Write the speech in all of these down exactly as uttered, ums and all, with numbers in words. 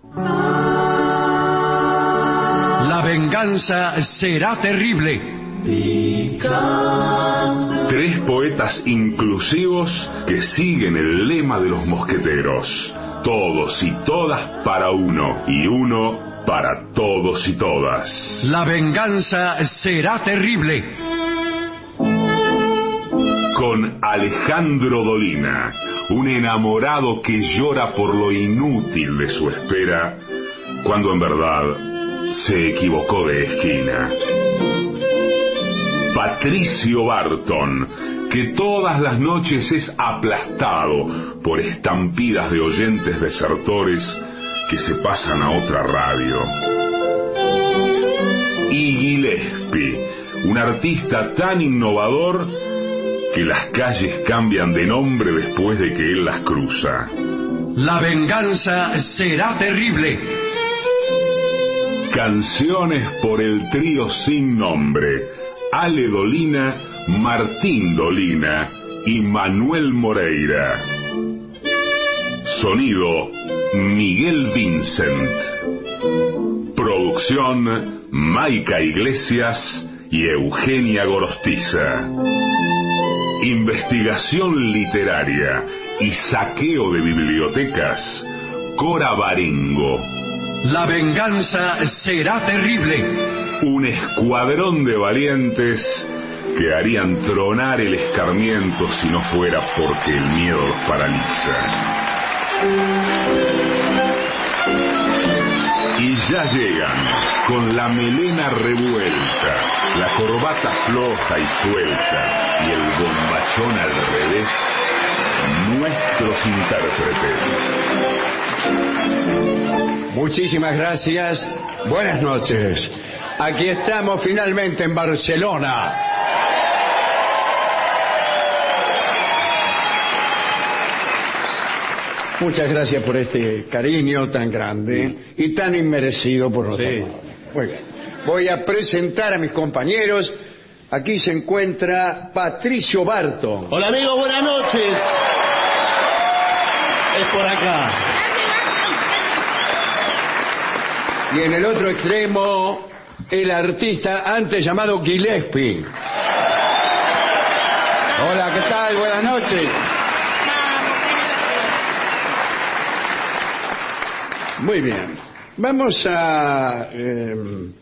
La venganza será terrible. Tres poetas inclusivos que siguen el lema de los mosqueteros. Todos y todas para uno, y uno para todos y todas. La venganza será terrible. Con Alejandro Dolina, un enamorado que llora por lo inútil de su espera, cuando en verdad se equivocó de esquina. Patricio Barton, que todas las noches es aplastado por estampidas de oyentes desertores que se pasan a otra radio. Y Gillespie, un artista tan innovador que las calles cambian de nombre después de que él las cruza. La venganza será terrible. Canciones por el trío sin nombre: Ale Dolina, Martín Dolina y Manuel Moreira. Sonido: Miguel Vincent. Producción: Maica Iglesias y Eugenia Gorostiza. Investigación literaria y saqueo de bibliotecas: Cora Barengo. La venganza será terrible. Un escuadrón de valientes que harían tronar el escarmiento si no fuera porque el miedo los paraliza. Y ya llegan, con la melena revuelta, la corbata floja y suelta y el bombachón al revés, nuestros intérpretes. Muchísimas gracias. Buenas noches. Aquí estamos finalmente en Barcelona. Muchas gracias por este cariño tan grande y tan inmerecido por nosotros. Sí. Muy bien. Voy a presentar a mis compañeros. Aquí se encuentra Patricio Barton. Hola amigos, buenas noches. Es por acá. Y en el otro extremo, el artista antes llamado Gillespie. Hola, ¿qué tal? Buenas noches. Muy bien. Vamos a eh,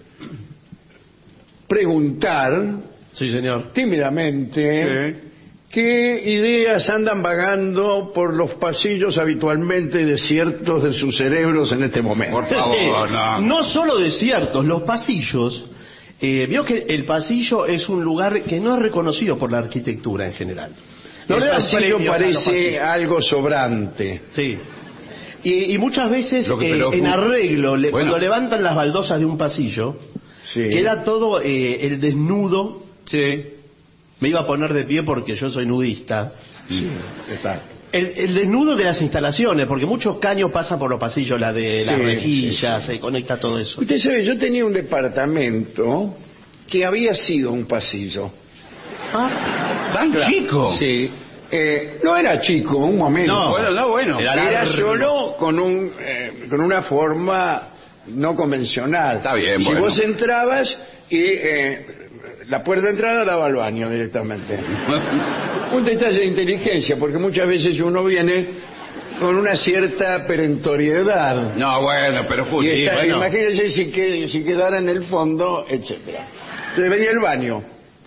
preguntar, sí, señor, tímidamente, sí, qué ideas andan vagando por los pasillos habitualmente desiertos de sus cerebros en este momento. Por favor, no. No solo desiertos, los pasillos. Eh, vio que el pasillo es un lugar que no es reconocido por la arquitectura en general. No, el pasillo parece algo sobrante. Sí. Y, y muchas veces que, eh, en arreglo, le, bueno. cuando levantan las baldosas de un pasillo, sí, queda todo eh, el desnudo. Sí. Me iba a poner de pie porque yo soy nudista. Sí, está. El, el desnudo de las instalaciones, porque muchos caños pasan por los pasillos, la de las sí, rejillas, sí. se conecta todo eso. Usted sabe, yo tenía un departamento que había sido un pasillo. ¿Ah? ¿Tan claro. chico? Sí. Eh, no era chico, un momento. No, bueno, no, bueno. Era, era solo con un eh, con una forma no convencional. Está bien, si bueno. vos entrabas y eh, la puerta de entrada daba al baño directamente. Un detalle de inteligencia, porque muchas veces uno viene con una cierta perentoriedad. No, bueno, pero justo. Y está, bueno. Imagínense si, que, si quedara en el fondo, etcétera. Entonces venía el baño.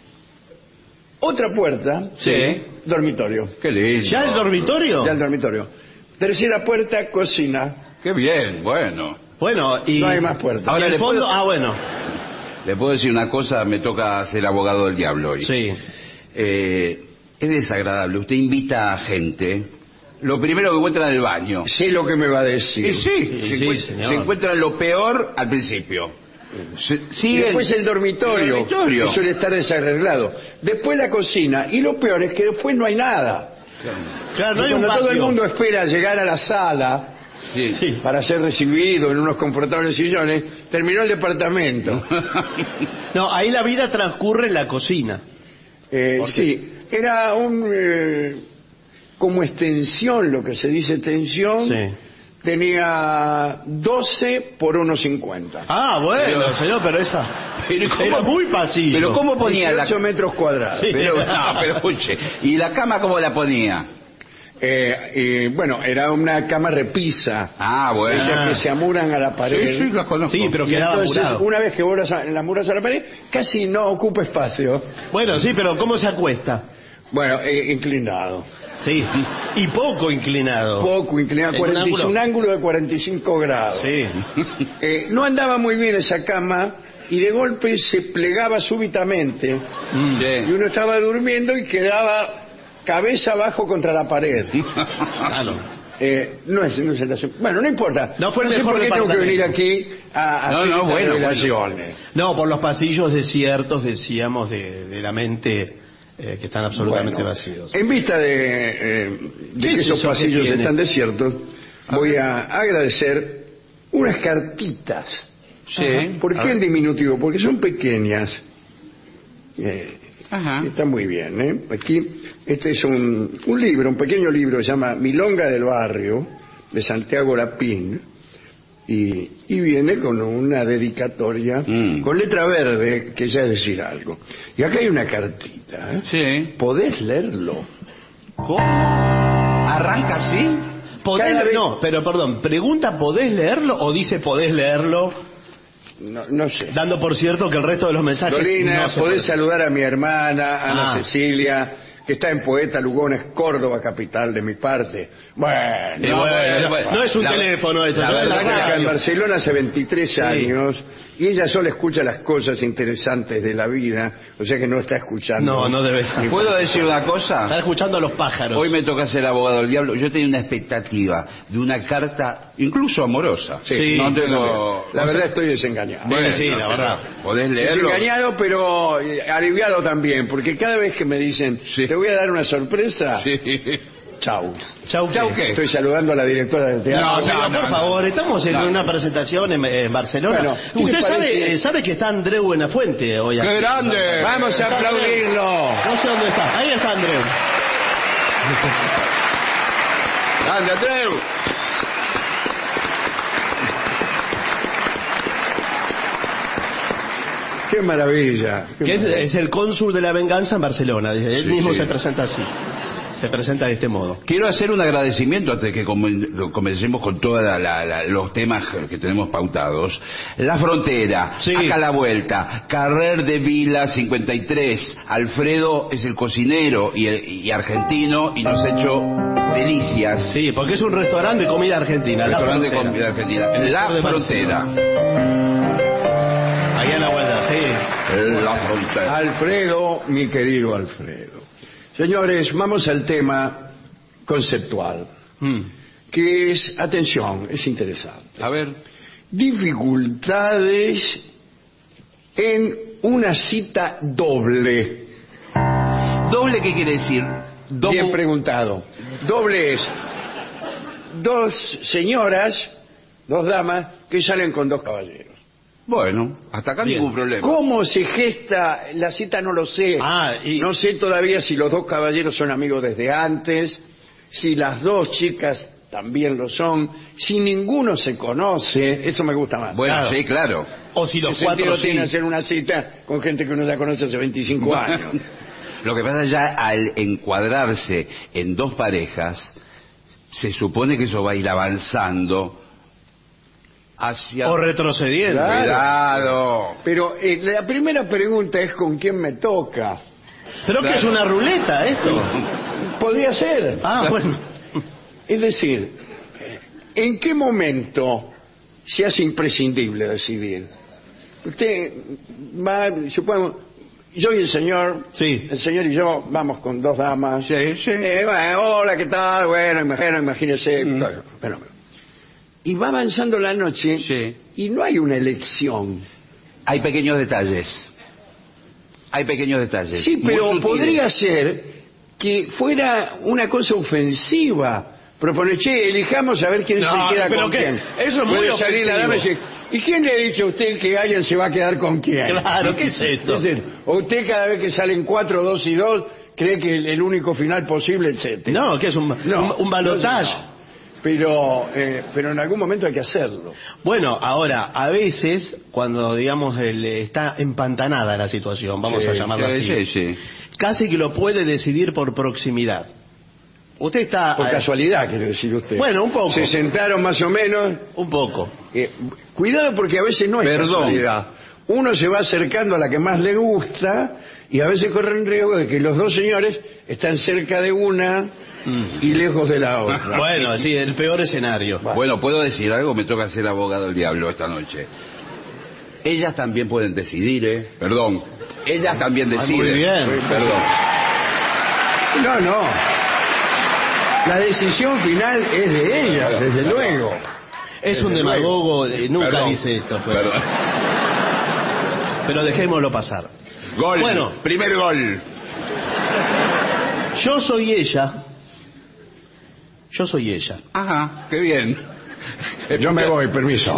Otra puerta, sí, dormitorio. Qué lindo. ¿Ya el dormitorio? Ya el dormitorio. Tercera puerta, cocina. Qué bien, bueno. Bueno, y... No hay más puertas. Ahora el fondo, puedo... ah, bueno. Le puedo decir una cosa, me toca ser abogado del diablo hoy. Sí. Eh, es desagradable. Usted invita a gente, lo primero que encuentra en el baño. Sé lo que me va a decir. Y sí, Sí, se, sí, encuentra, señor. se encuentra lo peor al principio. Se, Y sigue después el dormitorio, el dormitorio. que suele estar desarreglado. Después la cocina. Y lo peor es que después no hay nada. Claro, no hay un Cuando todo el patio. mundo espera llegar a la sala Sí. Sí. para ser recibido en unos confortables sillones, terminó el departamento. No, ahí la vida transcurre en la cocina. Eh, sí, era un... Eh, como extensión, lo que se dice extensión, Sí. tenía doce por uno cincuenta. Ah, bueno, Pero- señor, pero esa... Pero ¿cómo- era muy pasillo. Pero ¿cómo ponía la dieciocho metros cuadrados. Sí. Pero, no, pero escuche. ¿Y la cama cómo la ponía? Eh, y, bueno, era una cama repisa. Ah, bueno. Esas que se amuran a la pared. Sí, sí, las conozco. Sí, pero Y quedaba entonces, apurado. una vez que vos las, las muras a la pared, casi no ocupa espacio. Bueno, sí, pero ¿cómo se acuesta? Bueno, eh, inclinado. Sí, y poco inclinado. Poco inclinado. ¿En cuarenta y- un ángulo? un ángulo de cuarenta y cinco grados. Sí. Eh, no andaba muy bien esa cama y de golpe se plegaba súbitamente Mm. y uno estaba durmiendo y quedaba cabeza abajo contra la pared. Claro. Eh, no es, no es el asunto. Bueno, no importa. No fue el sé mejor por qué tengo que venir departamento. aquí a, a No, hacer no, estas bueno, revelaciones. No, por los pasillos desiertos, decíamos, de, de la mente, eh, que están absolutamente Bueno, vacíos. En vista de, eh, de ¿Qué que es esos eso que pasillos tiene? están desiertos, voy a agradecer unas cartitas. Sí. ¿Por qué en diminutivo? Porque son pequeñas. Eh, Ajá. Está muy bien, ¿eh? Aquí, este es un, un libro, un pequeño libro, se llama Milonga del Barrio, de Santiago Lapín, y, y viene con una dedicatoria, Mm. con letra verde, que ya es decir algo. Y acá hay una cartita, ¿eh? Sí. ¿Podés leerlo? ¿Cómo? ¿Arranca así? ¿Podés Cada le- vez- No, pero perdón, pregunta, ¿podés leerlo o dice podés leerlo? No, no sé. Dando por cierto que el resto de los mensajes Dolina, no se podés pueden. saludar a mi hermana, Ana Ah. Cecilia, que está en Poeta Lugones, Córdoba, capital de mi parte. Bueno, Y bueno, bueno, no es un la- teléfono esto, la no es la la verdad que acá en radio. Barcelona hace veintitrés años y ella solo escucha las cosas interesantes de la vida, o sea que no está escuchando. No, no debe. Ni- ¿Puedo decir una Están cosa? escuchando a los pájaros. Hoy me toca ser abogado del diablo. Yo tenía una expectativa de una carta, incluso amorosa. Sí, no yo tengo... también. La verdad estoy desengañado. Bueno, sí, la pero verdad. ¿Podés leerlo? Desengañado, pero eh, aliviado también, porque cada vez que me dicen, Sí. te voy a dar una sorpresa, Sí. chau. Chau, Chau, ¿qué? Estoy saludando a la directora del teatro. No, Pero, no, por no. favor, estamos en No. una presentación en, en Barcelona. Bueno, ¿qué le Usted sabe, parece? eh, sabe que está Andreu Buenafuente hoy aquí. ¡Qué grande! Vamos a aplaudirlo. No sé dónde está. Ahí está Andreu. ¡Grande, Andreu! Qué maravilla. qué Que es, maravilla. es el cónsul de la venganza en Barcelona. Dice, él Sí, mismo sí. se presenta así. Se presenta de este modo. Quiero hacer un agradecimiento antes de que comen- comencemos con todos los temas que tenemos pautados. La Frontera, Sí. Acá la Vuelta, Carrer de Vila cincuenta y tres. Alfredo es el cocinero y, el- y argentino y nos ha hecho delicias. Sí, porque es un restaurante de comida argentina. La Restaurante de Frontera. comida argentina. En el La sur de Frontera. Ahí a la vuelta, sí. La Frontera. Alfredo, mi querido Alfredo. Señores, vamos al tema conceptual, Mm. que es, atención, es interesante. A ver. Dificultades en una cita doble. ¿Doble qué quiere decir? Doble. Bien preguntado. Doble es dos señoras, dos damas, que salen con dos caballeros. Bueno, hasta acá Bien. ningún problema. ¿Cómo se gesta la cita? No lo sé. Ah, y- No sé todavía si los dos caballeros son amigos desde antes, si las dos chicas también lo son, si ninguno se conoce, eso me gusta más. Bueno, Claro. sí, claro. O si los ¿Qué cuatro sentido sí. tiene hacer una cita con gente que uno ya conoce hace veinticinco años? Lo que pasa ya al encuadrarse en dos parejas, se supone que eso va a ir avanzando hacia... O retrocediendo. Claro. Cuidado. Pero eh, la primera pregunta es con quién me toca. Pero que es una ruleta esto. Podría ser. Ah, bueno. Es decir, ¿en qué momento se hace imprescindible decidir? Usted va, supongo, yo y el señor, Sí. el señor y yo vamos con dos damas. Sí, sí. Eh, bueno, hola, ¿qué tal? Bueno, imagino, imagínese. Mm. Bueno, bueno. Y va avanzando la noche Sí. y no hay una elección. Hay pequeños detalles. Hay pequeños detalles. Sí, muy pero sutiles. podría ser que fuera una cosa ofensiva. Proponer, che, elijamos a ver quién No, se queda pero con ¿qué? quién. Eso es muy Puede salir la dama y ofensivo. decir, ¿y quién le ha dicho a usted que alguien se va a quedar con quién? Claro, ¿qué es esto? Es decir, o usted cada vez que salen cuatro, dos y dos, cree que el, el único final posible, etcétera. No, que es un, No, un, un balotaje. no. pero, eh, pero en algún momento hay que hacerlo. Bueno, ahora, a veces, cuando, digamos, el- está empantanada la situación, vamos Sí, a llamarlo Sí, así, sí, sí. casi que lo puede decidir por proximidad. Usted está... Por eh, casualidad, quiere decir usted. Bueno, un poco. Se sentaron más o menos. Un poco. Eh, cuidado porque a veces no es Perdón. casualidad. Uno se va acercando a la que más le gusta y a veces corre el riesgo de que los dos señores están cerca de una y lejos de la otra. Bueno, sí, el peor escenario. Bueno, ¿puedo decir algo? Me toca ser abogado del diablo esta noche. Ellas también pueden decidir, ¿eh? Perdón. Ellas también Ah, deciden. muy bien. Perdón. No, no. La decisión final es de ellas, desde luego. Es un Desde demagogo, eh, nunca Perdón. dice esto. Pero, Perdón. pero dejémoslo pasar. Gol. Bueno. Primer gol. Yo soy ella. Yo soy ella. Ajá, qué bien. Yo me voy, permiso.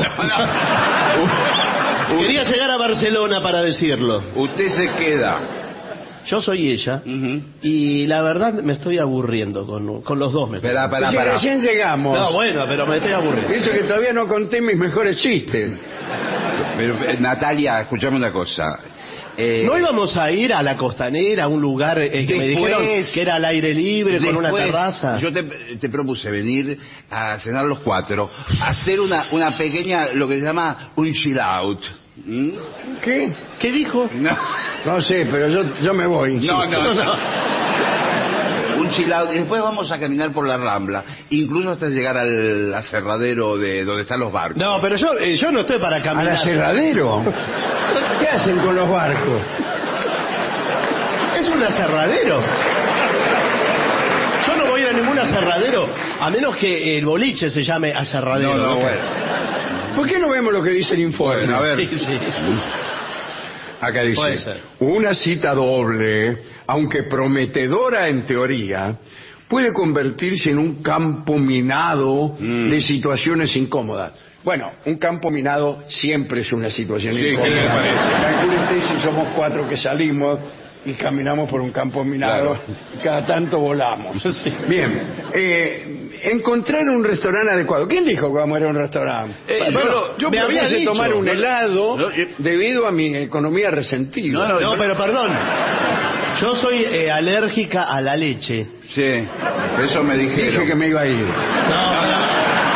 Quería llegar a Barcelona para decirlo. Usted se queda. Yo soy ella. Ujú. Y la verdad me estoy aburriendo con, con los dos. Me estoy... Espera, espera, Si espera. recién llegamos. No, bueno, pero me estoy aburriendo. Eso que todavía no conté mis mejores chistes. Pero, eh, Natalia, escuchame una cosa. Eh, ¿No íbamos a ir a la costanera, a un lugar eh, que me Después- dijeron que era al aire libre, con una después, terraza? Yo te, te propuse venir a cenar los cuatro, a hacer una, una pequeña, lo que se llama un chill out. ¿Mm? ¿Qué? ¿Qué dijo? No, No sé, pero yo, yo me voy. no, insisto. no, no. Un chill out. Y después vamos a caminar por la Rambla, incluso hasta llegar al aserradero de donde están los barcos. No, pero yo, eh, yo no estoy para ¿Al caminar. aserradero? ¿Qué hacen con los barcos? ¿Es un aserradero? Yo no voy a ir a ningún aserradero, a menos que el boliche se llame aserradero. No, no, bueno. ¿Por qué no vemos lo que dice el informe? Bueno, a ver. Sí, sí. Acá Puede dice, ser. una cita doble, aunque prometedora en teoría, puede convertirse en un campo minado Mm. de situaciones incómodas. Bueno, un campo minado siempre es una situación Sí, incómoda. ¿qué le parece? Calcule usted si somos cuatro que salimos y caminamos por un campo minado, Claro. y cada tanto volamos. Sí. Bien, eh, encontrar un restaurante adecuado. ¿Quién dijo que vamos a ir a un restaurante? Eh, Bueno, yo- yo me me había había dicho, tomar un ¿no? helado No, yo- debido a mi economía resentida. No, no, No, pero perdón. Yo soy eh, alérgica a la leche. Sí, eso me dijeron. Dije que me iba a ir. No,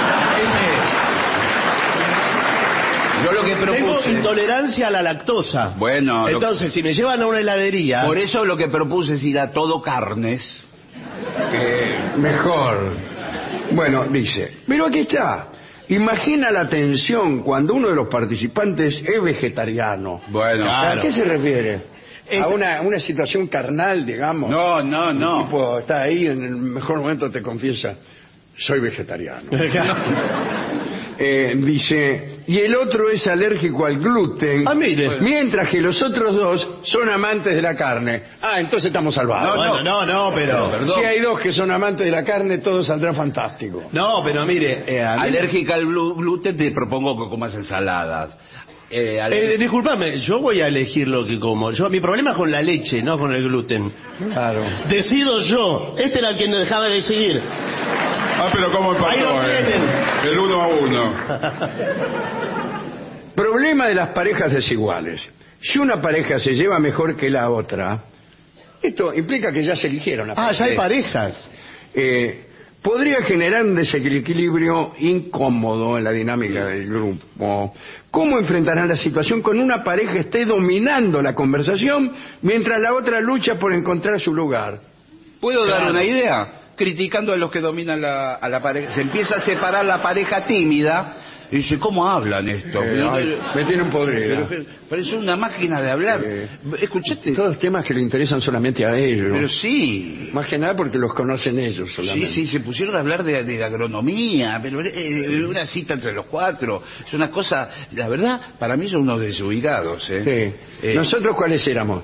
Yo lo que ese- tengo propuse... intolerancia a la lactosa. Bueno, lo- Entonces, si me llevan a una heladería... por eso lo que propuse es ir a todo carnes. Que mejor. Bueno, dice, pero aquí está. Imagina la tensión cuando uno de los participantes es vegetariano. Bueno, Claro. ¿A qué se refiere? Es- ¿A una, una situación carnal, digamos? no, no, El no. tipo está ahí, en el mejor momento te confiesa, soy vegetariano. Eh, dice, y el otro es alérgico al gluten. Ah, mire. Mientras que los otros dos son amantes de la carne. Ah, entonces estamos salvados. Bueno, no, no, pero... Si hay dos que son amantes de la carne, todo saldrá fantástico. No, pero mire, eh, a mí- Alérgica al glu- gluten, te propongo que comas ensaladas. Eh, aler- Eh, disculpame, yo voy a elegir lo que como. Yo, mi problema es con la leche, no con el gluten. Claro. Decido yo. Este era el que me dejaba decidir. Ah, pero ¿cómo empató, Ahí lo eh? tienen. El uno a uno. Problema de las parejas desiguales. Si una pareja se lleva mejor que la otra, esto implica que ya se eligieron. la Ah, ya hay pareja. parejas. Eh, podría generar un desequilibrio incómodo en la dinámica del grupo. ¿Cómo enfrentarán la situación con una pareja que esté dominando la conversación mientras la otra lucha por encontrar su lugar? ¿Puedo dar Claro. una idea? Criticando a los que dominan la, a la pareja. Se empieza a separar la pareja tímida y dice, ¿cómo hablan esto? Eh, Pero- ay, me tienen podrida. pero, pero- pero es una máquina de hablar. Eh, Escuchate. Todos temas que le interesan solamente a ellos. Pero sí. Más que nada porque los conocen ellos Sí, solamente. sí, se pusieron a hablar de, de agronomía, pero eh, una cita entre los cuatro. Es una cosa, la verdad, para mí son unos desubicados. ¿eh? Sí. Eh, ¿Nosotros cuáles éramos?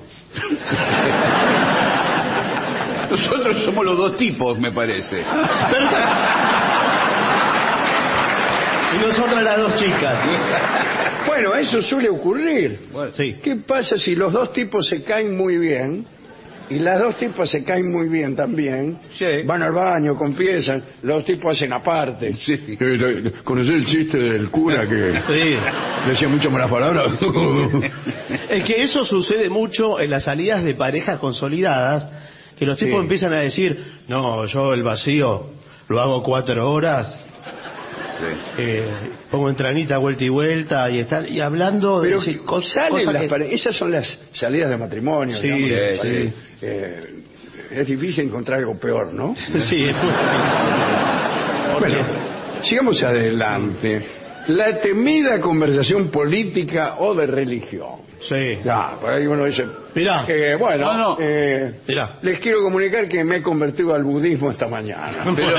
nosotros somos los dos tipos, me parece. Pero- Y nosotras las dos chicas. Bueno, eso suele ocurrir. Sí. ¿Qué pasa si los dos tipos se caen muy bien Y las dos tipas se caen muy bien también. Sí. Van al baño, confiesan. Los dos tipos hacen aparte. Sí. ¿Conocés el chiste del cura que Sí. decía mucho malas palabras? Es que eso sucede mucho en las salidas de parejas consolidadas, que los tipos Sí. empiezan a decir, no, yo el vacío lo hago cuatro horas, eh, pongo entranita vuelta y vuelta, y están y hablando de Pero sí, co- cos- salen cosas las que- pare- esas son las salidas de matrimonio. Sí, digamos. sí, Parece- sí. eh, es difícil encontrar algo peor, ¿no? Sí, es muy difícil. Bueno, sigamos adelante. La temida conversación política o de religión. Sí. Ya, por ahí uno dice... Mirá. eh, bueno, No, no. eh, Mirá. les quiero comunicar que me he convertido al budismo esta mañana. Pero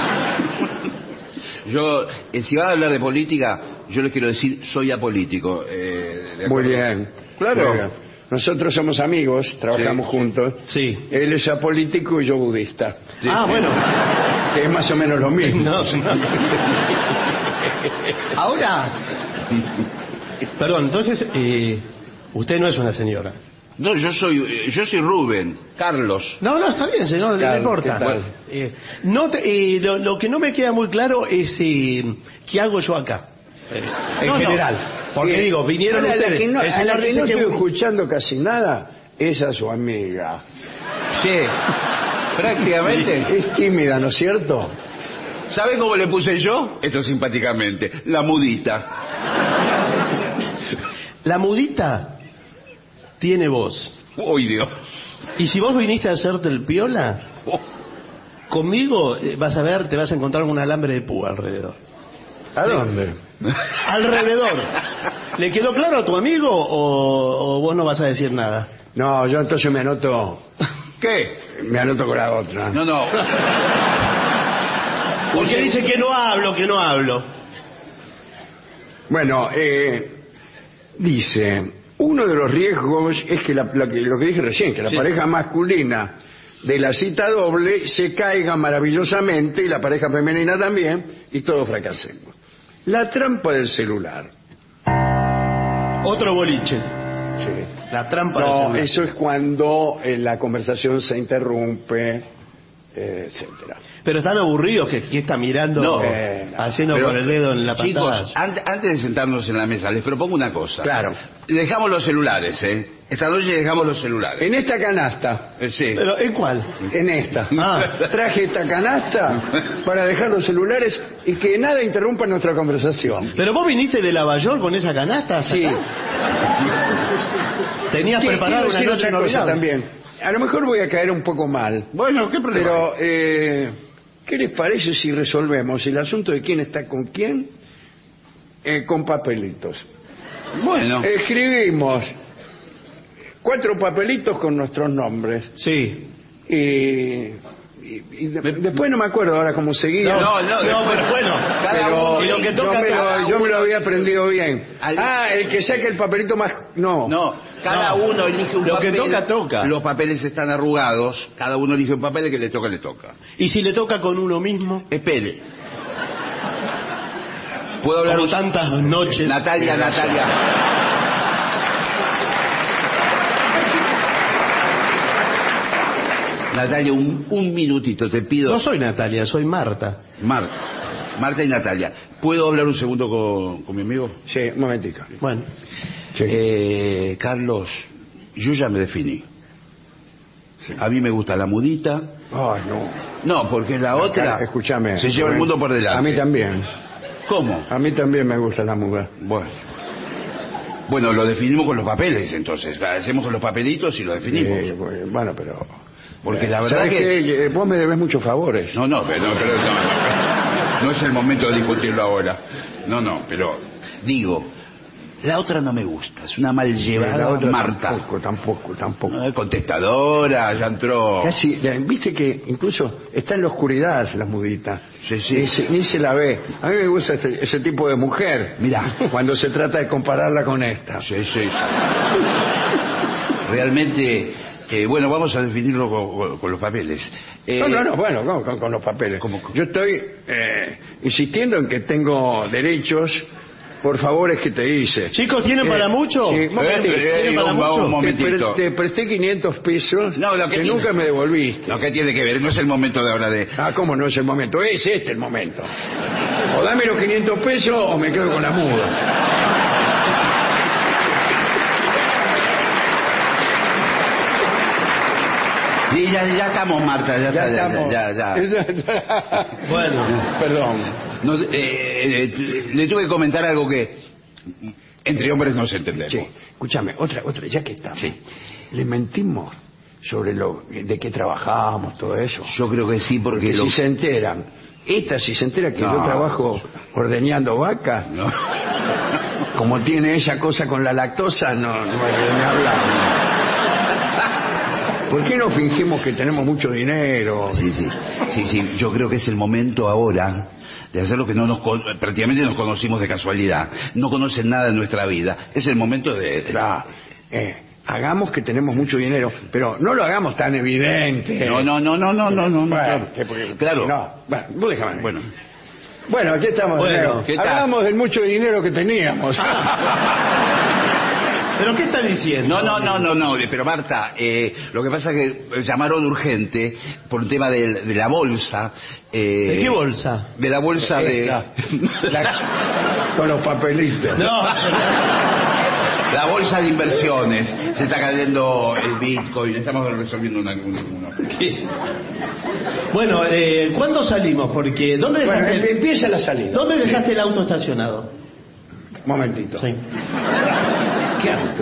yo, eh, si van a hablar de política, yo les quiero decir, soy apolítico. eh, de Muy acuerdo. bien. Claro. Muy bien. Nosotros somos amigos, trabajamos Sí, juntos. Sí. Él es apolítico y yo budista. Sí. Ah, bueno. Que es más o menos lo mismo. No, no. Ahora, perdón, entonces, eh, usted no es una señora. No, yo soy, eh, yo soy Rubén, Carlos. No, no, está bien, señor, no Claro, importa. ¿qué tal? Eh, no te- eh, lo, lo que no me queda muy claro es eh, qué hago yo acá, eh, en No, no. general. Porque Bien. digo, vinieron Ahora, ustedes. La que no, el a señor la que dice no que- estoy escuchando casi nada es a su amiga. Sí, prácticamente. Es tímida, ¿no es cierto? ¿Saben cómo le puse yo? Esto simpáticamente, la mudita. La mudita tiene voz. Uy, Dios. Y si vos viniste a hacerte el piola, Oh, conmigo eh, vas a ver, te vas a encontrar un alambre de púa alrededor. ¿A dónde? Alrededor. ¿Le quedó claro a tu amigo o, o vos no vas a decir nada? No, yo entonces me anoto, ¿Qué? me anoto con la otra. No, no. Porque dice que no hablo, que no hablo. Bueno, eh, dice, uno de los riesgos es que, la, la que- lo que dije recién, que la Sí. pareja masculina de la cita doble se caiga maravillosamente y la pareja femenina también y todos fracasemos. La trampa del celular. Otro boliche. Sí. La trampa del No, celular. eso es cuando eh, la conversación se interrumpe, eh, etcétera. Pero están aburridos que, que está mirando, No. eh, haciendo Pero, con el dedo en la chicos, pantalla. ante- antes de sentarnos en la mesa, les propongo una cosa. Claro. Dejamos los celulares, ¿eh? Esta noche dejamos los celulares. En esta canasta, Eh, sí. Pero, ¿en cuál? en esta, Ah. traje esta canasta para dejar los celulares y que nada interrumpa nuestra conversación. ¿Pero vos viniste de Nueva York con esa canasta? Sí. Tenías Qui- preparado quiero una decir noche otra cosa inolvidable. también. A lo mejor voy a caer un poco mal, Bueno, ¿qué problema? pero eh, ¿qué les parece si resolvemos el asunto de quién está con quién eh, con papelitos? Bueno. Escribimos cuatro papelitos con nuestros nombres Sí. y, y- y de- después no me acuerdo ahora cómo seguía. No, no, No, pero bueno, cada pero uno- y lo que yo, toca me cada lo, yo me lo uno- había aprendido bien. Al- Ah, el que saque el papelito más... No. No, cada No. uno elige un Lo que papel. toca, toca. Los papeles están arrugados. Cada uno elige un papel, el que le toca, le toca. ¿Y si le toca con uno mismo? Espere. ¿Puedo hablar? Como un- tantas noches. Natalia, Natalia. Natalia, un, un minutito, te pido. No soy Natalia, soy Marta. Marta. Marta y Natalia. ¿Puedo hablar un segundo con, con mi amigo? Sí, un momentito. Bueno, Sí. Eh, Carlos, yo ya me definí. A mí me gusta la mudita. Ay, no. No, porque la otra Escúchame. se lleva el mundo por delante. A mí también. ¿Cómo? A mí también me gusta la mujer. Bueno. Bueno, lo definimos con los papeles, entonces. Hacemos con los papelitos y lo definimos. Eh, bueno, pero... Porque la verdad ¿sabes que... qué? Eh, Vos me debes muchos favores. No, no, pero, no, pero no, no, no es el momento de discutirlo ahora. No, no, pero digo, la otra no me gusta, es una mal llevada La otra Marta. Tampoco, tampoco, tampoco. Eh, Contestadora, ya entró. Casi, eh, viste que incluso está en la oscuridad las muditas. Sí, sí. Ni se, ni se la ve. A mí me gusta este- ese tipo de mujer. Mirá. Cuando se trata de compararla con esta. Sí, sí. Realmente, eh, bueno, vamos a definirlo con, con- con los papeles. Eh, No, no, no, bueno, con, con- con los papeles. ¿Cómo? Yo estoy eh, insistiendo en que tengo derechos por favores que te hice. Chicos, ¿tienen Eh, para mucho? sí, un momentito. Eh, eh, ¿Tienen para un- mucho? un Te, momentito. pre- te presté quinientos pesos No, lo que que tiene- nunca me devolviste. No, ¿qué tiene que ver? No es el momento de ahora de... Ah, ¿cómo no es el momento? Es este el momento. O dame los quinientos pesos o me quedo con la muda. Sí, ya, ya estamos, Marta, ya, Ya está, ya, estamos. ya, ya. Bueno. Perdón. No, eh, eh, le tuve que comentar algo que entre hombres no se entendemos. Sí, escúchame, otra, otra, ya que estamos. Sí. Le mentimos sobre lo de qué trabajamos, todo eso. Yo creo que sí, porque... Porque lo- si se enteran, esta si se entera que No. yo trabajo ordeñando vaca, No. como tiene esa cosa con la lactosa, no, no hay de ni hablar. ¿Por qué no fingimos que tenemos mucho dinero? Sí, sí, sí, sí, yo creo que es el momento ahora de hacer lo que no nos con- prácticamente nos conocimos de casualidad, no conocen nada de nuestra vida, es el momento de... Claro, eh, hagamos que tenemos mucho dinero, pero no lo hagamos tan evidente. No, no, no, no, no, no, no, Bueno, claro. que porque- Claro. No, bueno, vos déjame. Bueno, Bueno, aquí estamos. de Bueno, nuevo. ¿qué tal? Hablamos del mucho dinero que teníamos. ¿Pero qué está diciendo? no, no, no, no, no, pero Marta, eh, lo que pasa es que llamaron urgente por un tema de, de la bolsa. eh, ¿De qué bolsa? De la bolsa de... Esta, la- con los papelitos. No. La bolsa de inversiones, se está cayendo el Bitcoin, estamos resolviendo una... una- una- Bueno, eh, ¿cuándo salimos? Porque ¿dónde Bueno, dejaste, em- el, empieza la salida. ¿dónde dejaste el auto estacionado? Momentito. Sí. ¿Qué auto?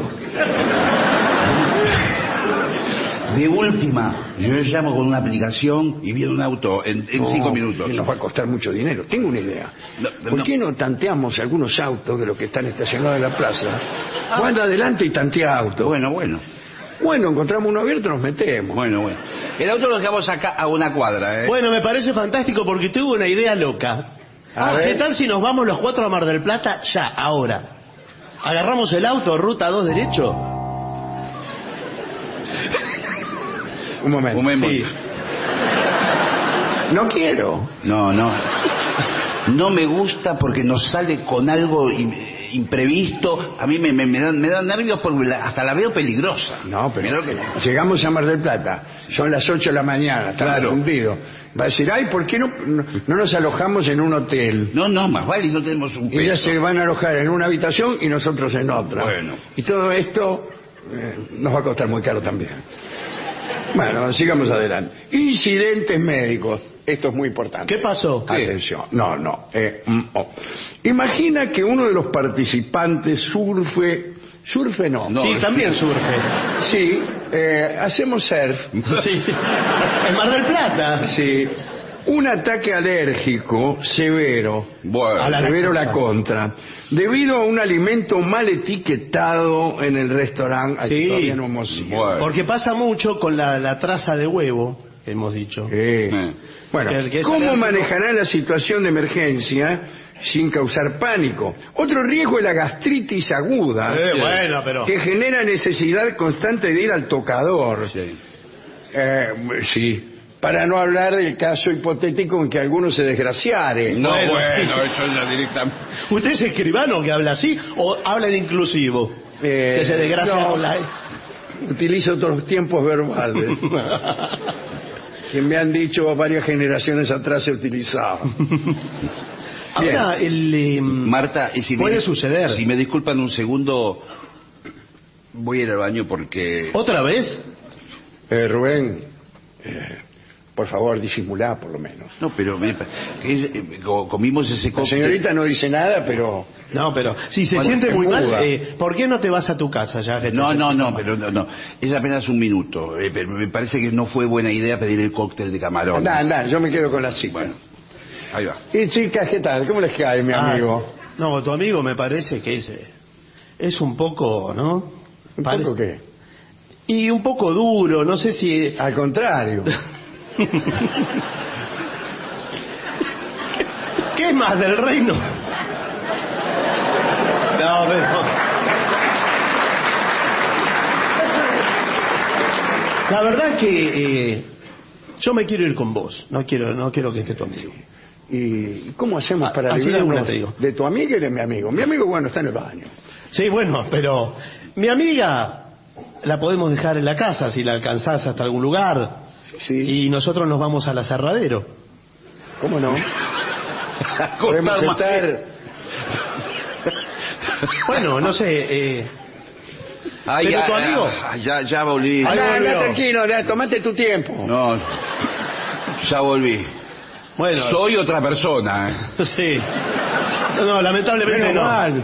De última, yo llamo con una aplicación y viene un auto en, en No, cinco minutos. que nos va a costar mucho dinero. Tengo una idea. No, ¿Por no. qué no tanteamos algunos autos de los que están estacionados en la plaza? Vos anda adelante y tantea autos. Bueno, bueno, Bueno, encontramos uno abierto, nos metemos. bueno, bueno. El auto lo dejamos acá a una cuadra, ¿eh? Bueno, me parece fantástico porque tuve una idea loca. A Ah, ver. ¿qué tal si nos vamos los cuatro a Mar del Plata ya, ahora? Agarramos el auto, ruta dos derecho. Un momento. Un momento. Sí. No quiero. No, no. No me gusta porque nos sale con algo im- imprevisto. A mí me, me, me dan, me dan nervios porque la- hasta la veo peligrosa. No, Mirá pero lo que- llegamos a Mar del Plata. Son las ocho de la mañana. Estamos Claro. hundidos. Va a decir, ay, ¿por qué no, no, no nos alojamos en un hotel? No, no, más vale, no tenemos un Y ya peso. se van a alojar en una habitación y nosotros en otra. Bueno. Y todo esto eh, nos va a costar muy caro también. Bueno, sigamos adelante. Incidentes médicos. Esto es muy importante. ¿Qué pasó? Atención. No, no. eh, mm, oh. Imagina que uno de los participantes surfe... Surfe no. No. Sí, también surfe. Sí, eh, hacemos surf. Sí. En Mar del Plata. Sí. Un ataque alérgico severo. Bueno. A la severo la lactosa. contra. Debido a un alimento mal etiquetado en el restaurante. Al que Sí. todavía no hemos ido. Bueno. Porque pasa mucho con la, la traza de huevo, que hemos dicho. Sí. Eh. Bueno, Que el que es ¿cómo alérgico- manejará la situación de emergencia sin causar pánico? Otro riesgo es la gastritis aguda, Eh, bueno, pero... que genera necesidad constante de ir al tocador. Sí. Eh, sí, para no hablar del caso hipotético en que alguno se desgraciare. No, Bueno, bueno, sí. eso ya directamente. ¿Usted es escribano que habla así o habla en inclusivo? Eh, que se desgracia no. con la... Utilizo otros los tiempos verbales que me han dicho varias generaciones atrás se utilizaba. Ahora, el... eh, Marta, y si puede me, suceder. Si me disculpan un segundo, voy a ir al baño porque... ¿Otra vez? Eh, Rubén, eh, por favor, disimulá por lo menos. No, pero me- que es- eh, co- comimos ese La cóctel. señorita no dice nada, pero... No, pero si se Bueno, siente es muy mal, muda. eh, ¿por qué no te vas a tu casa ya? que te No, no, sentís no, mal? pero no, no. Es apenas un minuto. Eh, pero me parece que no fue buena idea pedir el cóctel de camarones. Anda, anda, yo me quedo con la chica. Bueno, ahí va. Y chicas, ¿qué tal? ¿Cómo les cae, mi Ah, amigo? No, tu amigo me parece que es, eh, es un poco, ¿no? ¿Un Pare- poco qué? Y un poco duro, no sé si... Al contrario. ¿Qué es más del reino? No, pero... La verdad que eh, yo me quiero ir con vos. No quiero, no quiero que esté tu amigo. ¿Y cómo hacemos Ah, para así de librarnos una te digo. de tu amiga y de mi amigo? Mi amigo, bueno, está en el baño. Sí, bueno, pero mi amiga la podemos dejar en la casa si la alcanzás hasta algún lugar. Sí. Y nosotros nos vamos al aserradero. ¿Cómo no? Podemos Cortar más. estar... Bueno, no sé. Eh, Ay, ¿Pero ya, tu amigo? ah, ya, ya volví. Ahí Anda, anda volvió. tranquilo, anda, tomate tu tiempo. No, ya volví. bueno, Soy otra persona. ¿eh? sí. No, no, lamentablemente Menos no. mal.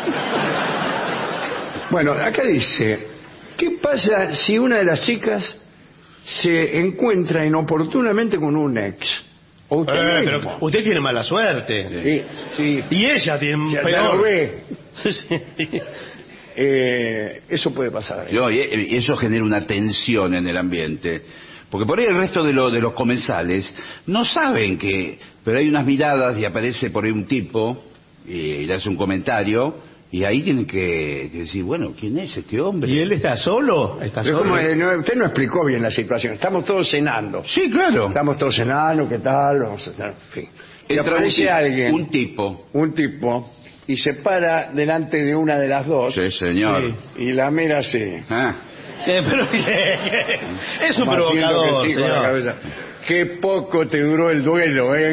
Bueno, acá dice, ¿qué pasa si una de las chicas se encuentra inoportunamente con un ex? O usted Eh, mismo. pero usted tiene mala suerte. Sí, sí. Y ella tiene Ya, ya peor. lo ve. Sí. Eh, eso puede pasar. Yo, y y eso genera una tensión en el ambiente. Porque por ahí el resto de, lo- de los comensales no saben que... Pero hay unas miradas y aparece por ahí un tipo y le hace un comentario y ahí tienen que, que decir, bueno, ¿quién es este hombre? ¿Y él está solo? ¿Está Pero solo? como, eh, no, usted no explicó bien la situación. Estamos todos cenando. Sí, claro. Estamos todos cenando, ¿qué tal? Vamos a cenar, en fin. Y Entra un, aparece ti- alguien, un tipo. un tipo, y se para delante de una de las dos Sí, señor. Sí. y la mira así. Ah, Eh, pero ¿qué? Es un como haciendo provocador, que sí con la señor. cabeza. Qué poco te duró el duelo, ¿eh?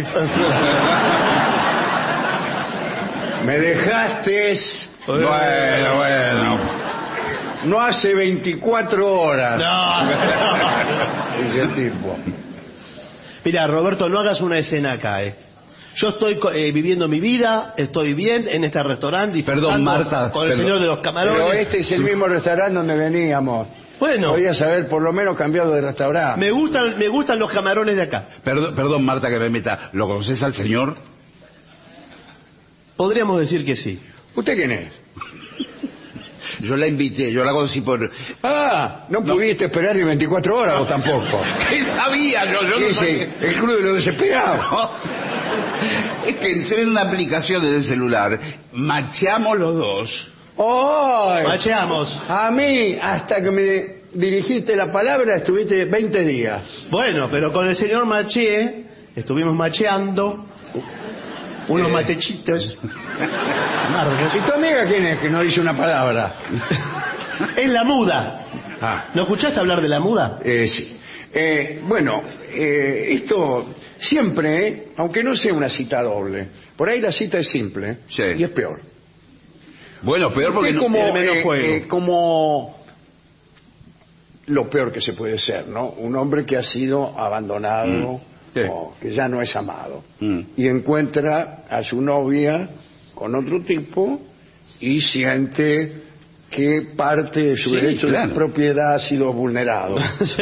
Me dejaste bueno, bueno. no hace veinticuatro horas. No, no. Ese tipo. Mira, Roberto, no hagas una escena acá, eh. Yo estoy co- eh, viviendo mi vida, estoy bien en este restaurante disfrutando Perdón, Marta, con el perdón. señor de los camarones. Pero este es el mismo restaurante donde veníamos. Bueno, Podías haber por lo menos cambiado de restaurante. me gustan, me gustan los camarones de acá. Perdón, perdón, Marta, que me meta. ¿Lo conoces al señor? Podríamos decir que sí. ¿Usted quién es? Yo la invité, yo la conocí por... Ah, no, pudiste esperar ni veinticuatro horas vos tampoco. ¿Qué sabía? Yo, yo no Dice, sabía. el club de los desesperados. Es que entré en una aplicación en el celular, macheamos los dos. ¡Ay! Macheamos. A mí, hasta que me dirigiste la palabra, estuviste veinte días. Bueno, pero con el señor Maché estuvimos macheando unos Eh. matechitos amargos. ¿Y tu amiga quién es que no dice una palabra? Es la muda. Ah, ¿No escuchaste hablar de la muda? eh, sí. Eh, bueno, eh, esto siempre, eh, aunque no sea una cita doble, por ahí la cita es simple Sí. y es peor. Bueno, peor porque es no- como, tiene menos eh, juego. eh, como lo peor que se puede ser, ¿no? Un hombre que ha sido abandonado Mm, sí. o que ya no es amado Mm. y encuentra a su novia con otro tipo y siente que parte de su Sí, derecho claro. de propiedad ha sido vulnerado. Sí.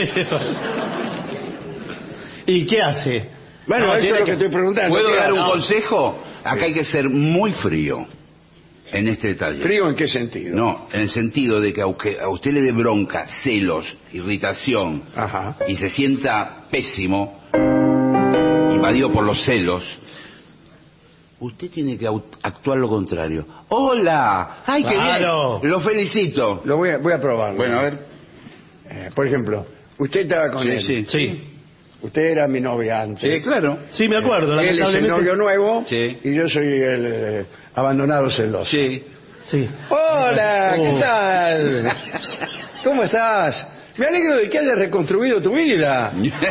¿Y qué hace? Bueno, No, eso tiene es lo que estoy preguntando. ¿Puedo ¿Qué dar un hace? consejo? Acá hay que ser muy frío en este detalle. ¿Frío en qué sentido? No, en el sentido de que aunque a usted le dé bronca, celos, irritación, Ajá. y se sienta pésimo, invadido por los celos, usted tiene que aut- actuar lo contrario. ¡Hola! ¡Ay, qué Claro. bien! Lo felicito. Lo voy a, voy a probarlo. Bueno, a ver. Eh, por ejemplo, usted estaba con Sí, él. sí. Sí. Usted era mi novia antes. Sí, claro. Sí, me acuerdo. Él es el lamentablemente. novio nuevo Sí. y yo soy el eh, abandonado celoso. Sí. Sí. Hola, ¿qué Oh. tal? ¿Cómo estás? Me alegro de que hayas reconstruido tu vida.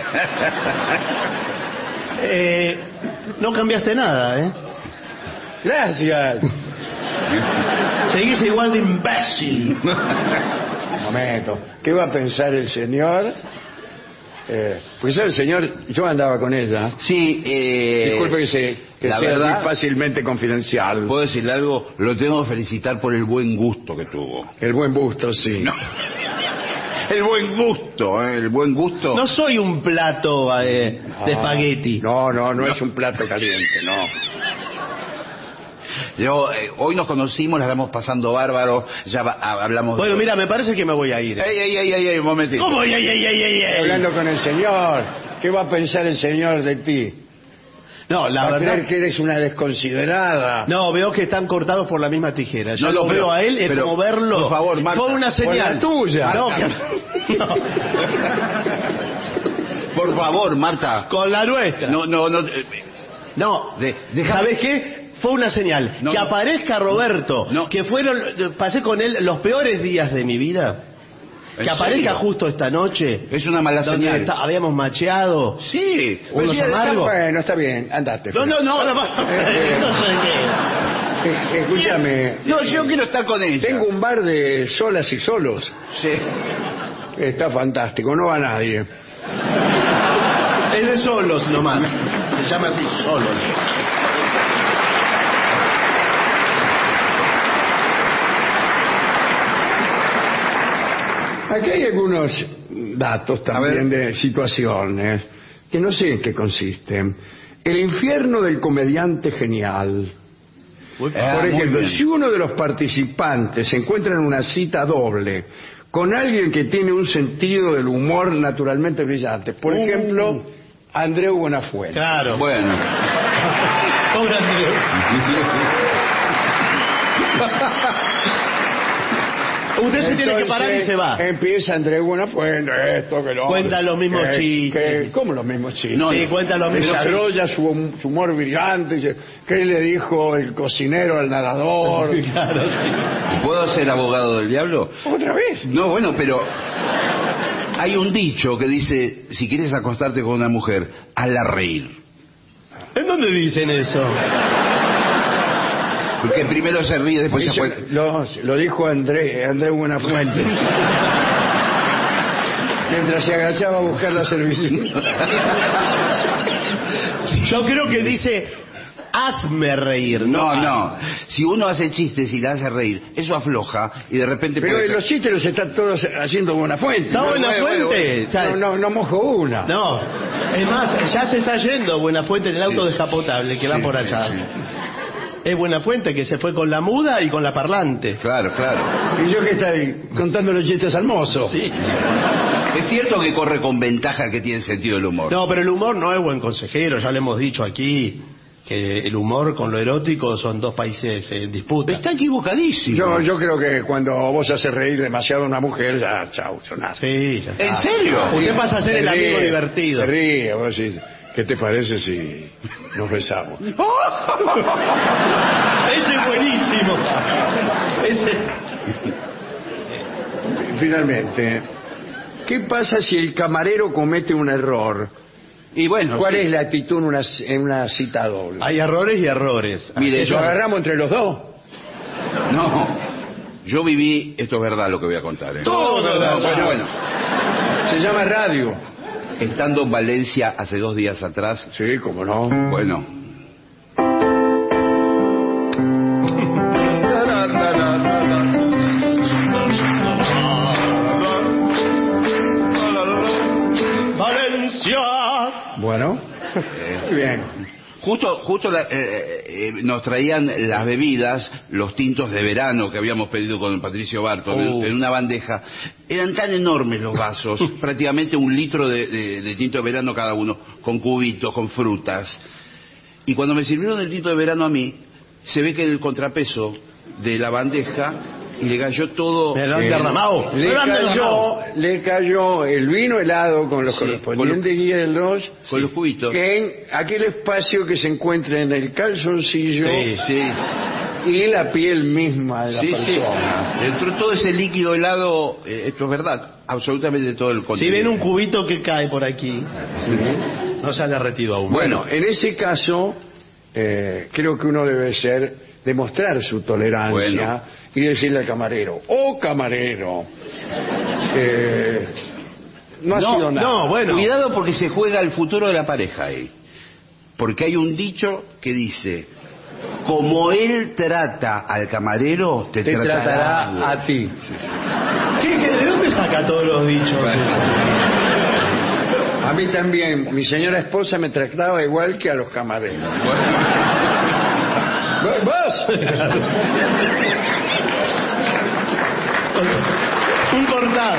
Eh, no cambiaste nada, ¿eh? Gracias. Seguís igual de imbécil. Un momento. ¿Qué va a pensar el señor? Eh, pues el señor, yo andaba con ella. Sí, eh... Disculpe que, se, que la sea verdad- así fácilmente confidencial. ¿Puedo decirle algo? Lo tengo que felicitar por el buen gusto que tuvo. El buen busto, sí. No. El buen gusto, ¿eh? El buen gusto. No soy un plato eh, de espagueti. No, no, no es un plato caliente, no. Yo, eh, hoy nos conocimos, la estamos pasando bárbaro, ya va- ha- hablamos... Bueno, de... mira, me parece que me voy a ir. Ey, ey, ey, ey, ey, un momentito. ¿Cómo? Ey, ey, ey, ey, ey, ey. Hablando con el señor, ¿qué va a pensar el señor de ti? No, la ¿Va a verdad. creer que eres una desconsiderada? No, veo que están cortados por la misma tijera. Yo No, lo no, pero- veo a él, es pero, como verlo. por favor, Marta. Fue una Por la señal. tuya. No, Marta. que- no. Por favor, Marta. Con la nuestra. No, no, no... eh, No, De- déjame- ¿sabes qué? Fue una señal. No, que no. aparezca Roberto, No. que fueron, pasé con él los peores días de mi vida. ¿En Que aparezca serio? justo esta noche. Es una mala donde señal. está- habíamos macheado. Sí. Unos Pues sí, amargos. Bueno, está bien, andate. No, no, no, no, no. Eh, No sé qué. Eh, Escúchame. No, yo quiero estar con ella. Tengo un bar de solas y solos. Sí. Está fantástico, no va nadie. Es de solos nomás. Se llama así, solos. Aquí hay algunos datos también ver. de situaciones que no sé en qué consisten. El infierno del comediante genial. Ah, Por muy ejemplo, bien. si uno de los participantes se encuentra en una cita doble con alguien que tiene un sentido del humor naturalmente brillante, por Uh. ejemplo, Andreu Buenafuente. Claro. Bueno. Pobre Andreu. Usted se tiene que parar y Entonces, se va. Empieza Andreu Buenafuente, esto que lo Cuenta los mismos que- chistes. que- ¿Cómo los mismos chistes? No, Sí, no. cuenta lo mismo. Desarrolla su, hum- su humor brillante. Dice, ¿qué le dijo el cocinero al nadador? Claro, sí. ¿Puedo ser abogado del diablo? ¿Otra vez? No, bueno, pero hay un dicho que dice, si quieres acostarte con una mujer, hazla reír. ¿En dónde dicen eso? Porque primero se ríe, después se Dice- puede... lo, lo dijo André, André Buenafuente. Mientras se agachaba a buscar la servilleta. Yo creo que dice, hazme reír. No, no. Si uno hace chistes y la hace reír, eso afloja y de repente Pero puede... los chistes los está todos haciendo Buenafuente. Está No, Buenafuente. no, no, no mojo una. No, es más, ya se está yendo Buenafuente en el auto Sí. descapotable que va Sí, por sí, allá. sí. Es Buenafuente que se fue con la muda y con la parlante. Claro, claro. Y yo que estoy contando los chistes al mozo. Sí. Es cierto que corre con ventaja que tiene sentido del humor. No, pero el humor no es buen consejero, ya lo hemos dicho aquí, que el humor con lo erótico son dos países en disputa. Está equivocadísimo. Yo, yo creo que cuando vos haces reír demasiado a una mujer, ya, chau, sonás. Sí, ya está. ¿En serio? Usted pasa a ser Se el amigo ríe, divertido. se ríe, vos decís, ¿qué te parece si nos besamos? Ese es buenísimo. Ese... Finalmente, ¿qué pasa si el camarero comete un error? Y bueno, ¿Cuál sí. es la actitud en una, en una cita doble? Hay errores y errores. Mire, ¿Lo yo... agarramos entre los dos? No. Yo viví... Esto es verdad lo que voy a contar, ¿eh? Todo es verdad. Bueno, bueno. Se llama radio. Estando en Valencia hace dos días atrás... Sí, cómo no. Bueno... Valencia. Bueno, muy bien. Justo, justo la- eh, eh, nos traían las bebidas, los tintos de verano que habíamos pedido con Patricio Barton en- Oh. en una bandeja. Eran tan enormes los vasos, prácticamente un litro de, de- de tinto de verano cada uno, con cubitos, con frutas. Y cuando me sirvieron el tinto de verano a mí, se ve que el contrapeso de la bandeja y le cayó todo... Me lo han eh, derramado. Le Me lo han cayó, derramado. le cayó el vino helado con los Sí, correspondientes hielos con los cubitos. en aquel espacio que se encuentra en el calzoncillo Sí. Sí, y la piel misma de la sí, sí. persona. Entró todo ese líquido helado, eh, esto es verdad, absolutamente todo el Si contenido. ven un cubito que cae por aquí, no se ha derretido aún. Bueno, en ese caso, eh, creo que uno debe ser demostrar su tolerancia Bueno. y decirle al camarero, oh camarero, eh, no ha No, sido nada. no, bueno. Cuidado porque se juega el futuro de la pareja ahí. Porque hay un dicho que dice, como él trata al camarero, te, te tratará a ti. ¿Qué, qué, ¿De dónde saca todos los dichos? A mí también, mi señora esposa me trataba igual que a los camareros. ¿Vos? Un cortado.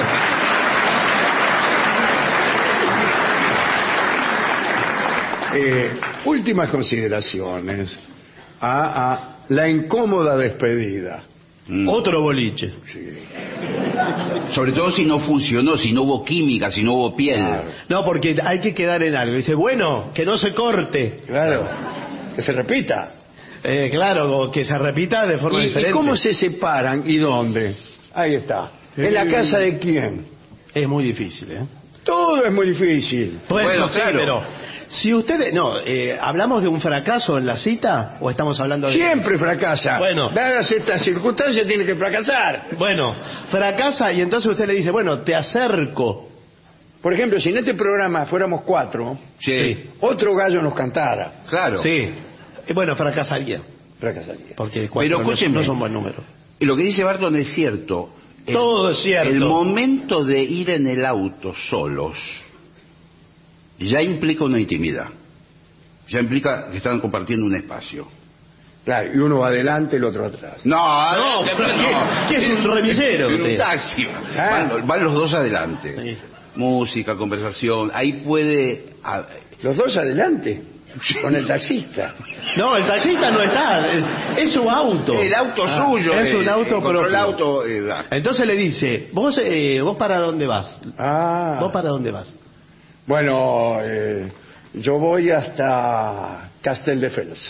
Eh, últimas consideraciones a, a la incómoda despedida. Mm. Otro boliche. Sobre todo si no funcionó, si no hubo química, si no hubo piel. Claro. No, porque hay que quedar en algo. Dice, bueno, que no se corte. Claro. Que se repita. Eh, claro, que se repita de forma ¿Y, diferente. ¿Y cómo se separan y dónde? Ahí está. ¿En la casa de quién? Es muy difícil, ¿eh? Todo es muy difícil. Bueno, Bueno, sí, claro. pero si ustedes... No, eh, ¿hablamos de un fracaso en la cita o estamos hablando de... Siempre fracasa. Bueno. Dadas estas circunstancias, tiene que fracasar. Bueno, fracasa y entonces usted le dice, bueno, te acerco. Por ejemplo, si en este programa fuéramos cuatro, Sí, otro gallo nos cantara. claro. Sí. Eh, Bueno, fracasaría. Fracasaría. Porque Pero cuatro no, escúcheme. no son buen número. Y lo que dice Barton es cierto. El- Todo es cierto. El momento de ir en el auto solos ya implica una intimidad. Ya implica que están compartiendo un espacio. Claro, y uno va adelante, el otro atrás. No, No, eh, pero no. ¿qué- qué es un remisero En un usted? taxi. Ah. Van, los- van los dos adelante. Sí. Música, conversación. Ahí puede... ah, Los dos adelante, con el taxista. No, el taxista no está, es, es su auto. el auto Ah, suyo. Es eh, un auto encontró propio. el auto... eh, da. Entonces le dice, vos, eh, vos para dónde vas. Ah. Vos para dónde vas. Bueno, eh, yo voy hasta Castelldefels.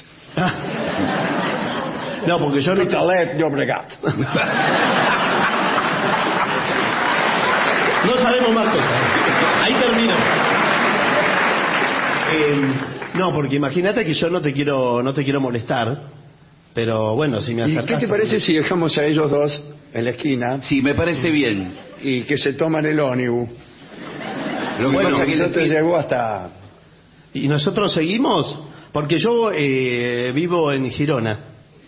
No, porque yo no... Hospitalet Llobregat. No sabemos más cosas. Ahí termino. Eh, no, porque imagínate que yo no te quiero, no te quiero molestar, pero bueno, si me ¿Y acercas... qué te parece si dejamos a ellos dos en la esquina Sí, me parece bien. y que se toman el ónibus? Lo que Bueno, pasa es que yo le te pido- llevo hasta... ¿Y nosotros seguimos? Porque yo eh, vivo en Girona.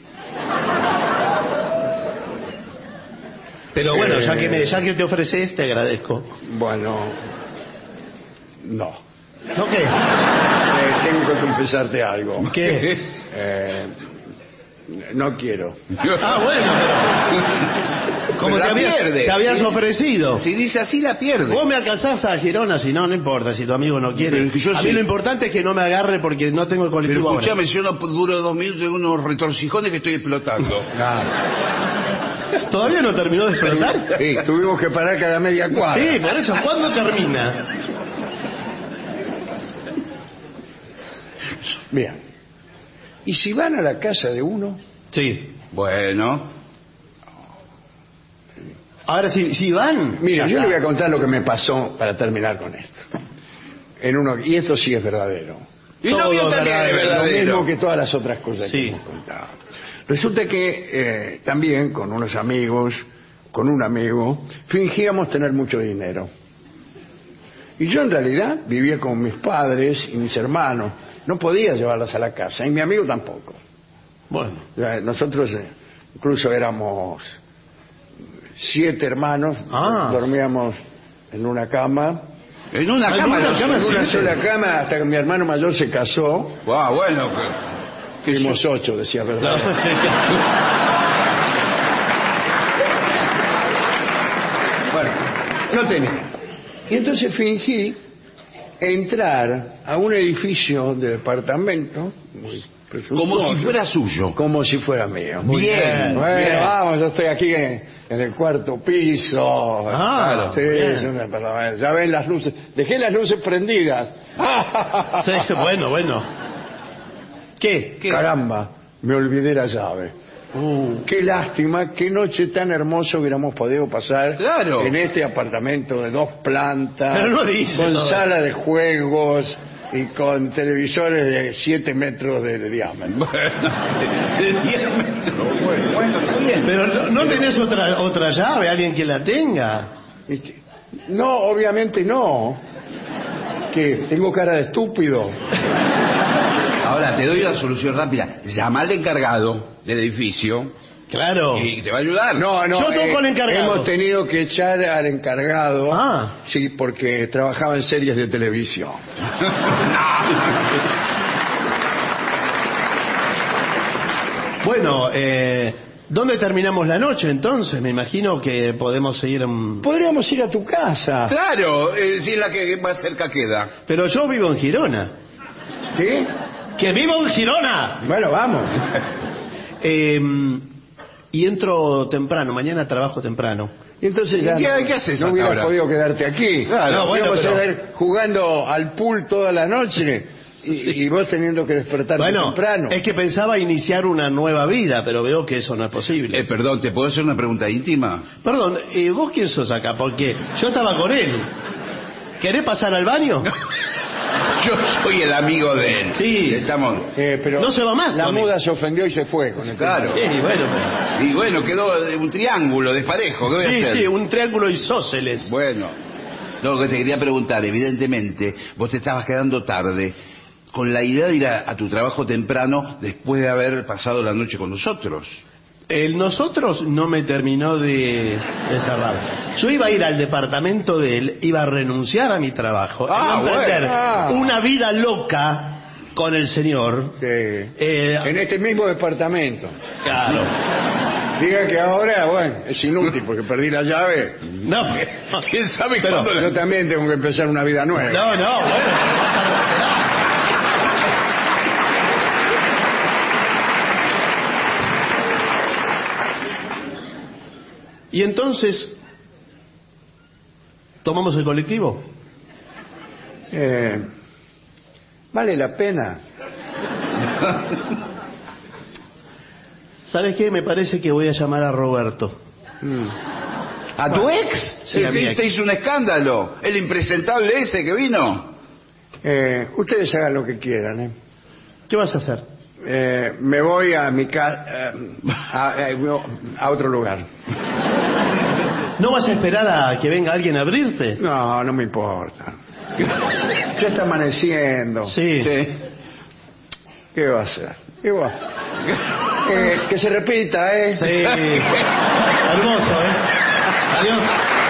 Pero bueno, ya que, me, ya que te ofreces, te agradezco. Bueno, no. ¿No qué? Eh, tengo que confesarte algo. ¿Qué? Eh, no quiero. Ah, bueno, pero... Como Pero te, la habías, pierde. te habías ofrecido. Si dice así, la pierde. Vos me alcanzás a Girona, si no, no importa, si tu amigo no quiere. Pero es que yo a sí. mí lo importante es que no me agarre porque no tengo el Pero colectivo ahora. escúchame, si yo no duro dos minutos, tengo unos retorcijones que estoy explotando. ¿Todavía no terminó de explotar? Sí, tuvimos que parar cada media cuadra. Sí, por eso, ¿cuándo termina? Bien. ¿Y si van a la casa de uno? Sí. Bueno, Ahora, si, si van... Mira, ya yo le voy está. a contar lo que me pasó para terminar con esto. En uno, y esto sí es verdadero. y no Todo vio también de verdadero. Lo verdadero. mismo que todas las otras cosas Sí. que hemos contado. Resulta que eh, también con unos amigos, con un amigo, fingíamos tener mucho dinero. Y yo en realidad vivía con mis padres y mis hermanos. No podía llevarlas a la casa, y mi amigo tampoco. Bueno, O sea, nosotros eh, incluso éramos siete hermanos, Ah. dormíamos en una cama, En una Ay, cama, en una no cama, en sé. una sí. sola cama, hasta que mi hermano mayor se casó. Ah, bueno. que- Fuimos ocho, decía verdad. no, sí. Bueno, no tenía. Y entonces fingí entrar a un edificio de departamento, muy presuntuoso, Como si fuera suyo. como si fuera mío. Bien, Bueno, bien. vamos, yo estoy aquí en, en el cuarto piso. Ah, sí, bien. es una- perdón, ya ven las luces. Dejé las luces prendidas. Sí, bueno, bueno. ¿Qué? ¿Qué? Caramba, me olvidé la llave. Uh, Qué lástima, qué noche tan hermosa hubiéramos podido pasar Claro. en este apartamento de dos plantas, Pero no dice con todo. sala de juegos y con televisores de siete metros de diámetro. Bueno, de diez metros. Bueno, bueno, está bien. pero no, ¿no tenés otra otra llave, alguien que la tenga? Y- No, obviamente no. Que tengo cara de estúpido. Ahora, te doy una solución rápida. Llama al encargado del edificio Claro. y te va a ayudar. No, no. Yo toco al encargado. Hemos tenido que echar al encargado. Ah. Sí, porque trabajaba en series de televisión. Bueno, eh, ¿dónde terminamos la noche entonces? Me imagino que podemos seguir en... Podríamos ir a tu casa. Claro, eh, si es la que más cerca queda. Pero yo vivo en Girona. ¿Sí? ¡Que vivo en Girona! Bueno, vamos. Eh, y entro temprano, mañana trabajo temprano. Y entonces ya ¿Y qué- no, qué haces no hasta hubieras ahora? podido quedarte aquí. Claro, no, bueno, íbamos pero- a ver jugando al pool toda la noche Y, y vos teniendo que despertarte Bueno, temprano. es que pensaba iniciar una nueva vida, pero veo que eso no es posible. Eh, perdón, ¿te puedo hacer una pregunta íntima? Perdón, eh, ¿vos quién sos acá? Porque yo estaba con él. ¿Querés pasar al baño? Yo soy el amigo de él. Sí. Estamos... Eh, pero No se va más La conmigo. muda se ofendió y se fue con el Claro. Sí, bueno, pero... Y bueno, quedó un triángulo desparejo. ¿Qué voy a Sí, hacer? sí, un triángulo isósceles. Bueno, no, lo que te quería preguntar, evidentemente, vos te estabas quedando tarde con la idea de ir a, a tu trabajo temprano después de haber pasado la noche con nosotros. El nosotros no me terminó de, de cerrar. Yo iba a ir al departamento de él, iba a renunciar a mi trabajo, Ah, iba a emprender bueno. Ah. una vida loca con el señor. Que- Eh, en este mismo departamento. Claro. Diga que ahora, bueno, es inútil porque perdí la llave. No, ¿Quién sabe Pero- cuándo la- Yo también tengo que empezar una vida nueva. no, no, bueno. Y entonces, ¿tomamos el colectivo? Eh, ¿Vale la pena? ¿Sabes qué? Me parece que voy a llamar a Roberto. Mm. ¿A tu ex? Sí, a mi ¿Te, ex. te hizo un escándalo? ¿El impresentable ese que vino? Eh, ustedes hagan lo que quieran, ¿eh? ¿Qué vas a hacer? Eh, me voy a mi casa, a, a- a otro lugar. ¿No vas a esperar a que venga alguien a abrirte? No, no me importa. Ya está amaneciendo. Sí. Sí. ¿Qué va a hacer? ¿Qué va? Eh, que se repita, ¿eh? Sí. Hermoso, ¿eh? Adiós.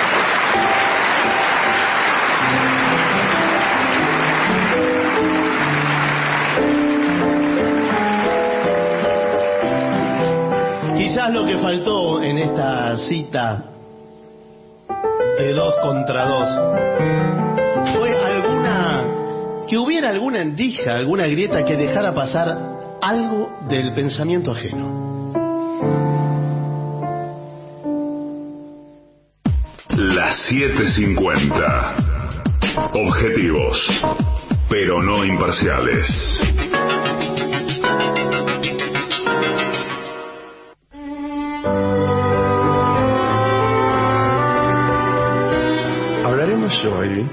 Quizás lo que faltó en esta cita de dos contra dos fue alguna, que hubiera alguna endija, alguna grieta que dejara pasar algo del pensamiento ajeno. Las siete cincuenta. Objetivos, pero no imparciales. Hablaremos hoy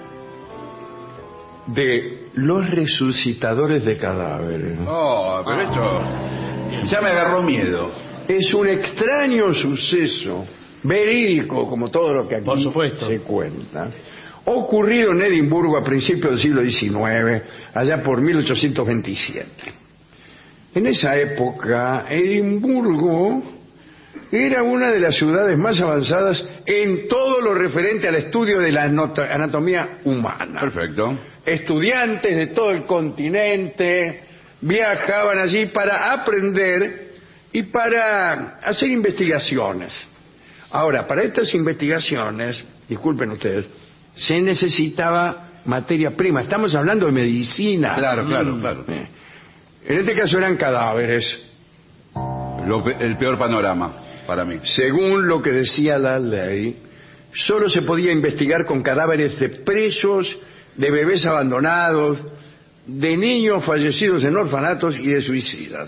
de los resucitadores de cadáveres. Oh, pero esto ya me agarró miedo. Es un extraño suceso, verídico, como todo lo que aquí Por supuesto. se cuenta, ocurrido en Edimburgo a principios del siglo diecinueve, allá por mil ochocientos veintisiete. En esa época, Edimburgo era una de las ciudades más avanzadas en todo lo referente al estudio de la anot- anatomía humana. Perfecto. Estudiantes de todo el continente viajaban allí para aprender y para hacer investigaciones. Ahora, para estas investigaciones, disculpen ustedes, se necesitaba materia prima. Estamos hablando de medicina. Claro, claro, claro. Eh, En este caso eran cadáveres, Lo pe- el peor panorama para mí. según lo que decía la ley. Solo se podía investigar con cadáveres de presos, de bebés abandonados, de niños fallecidos en orfanatos y de suicidas.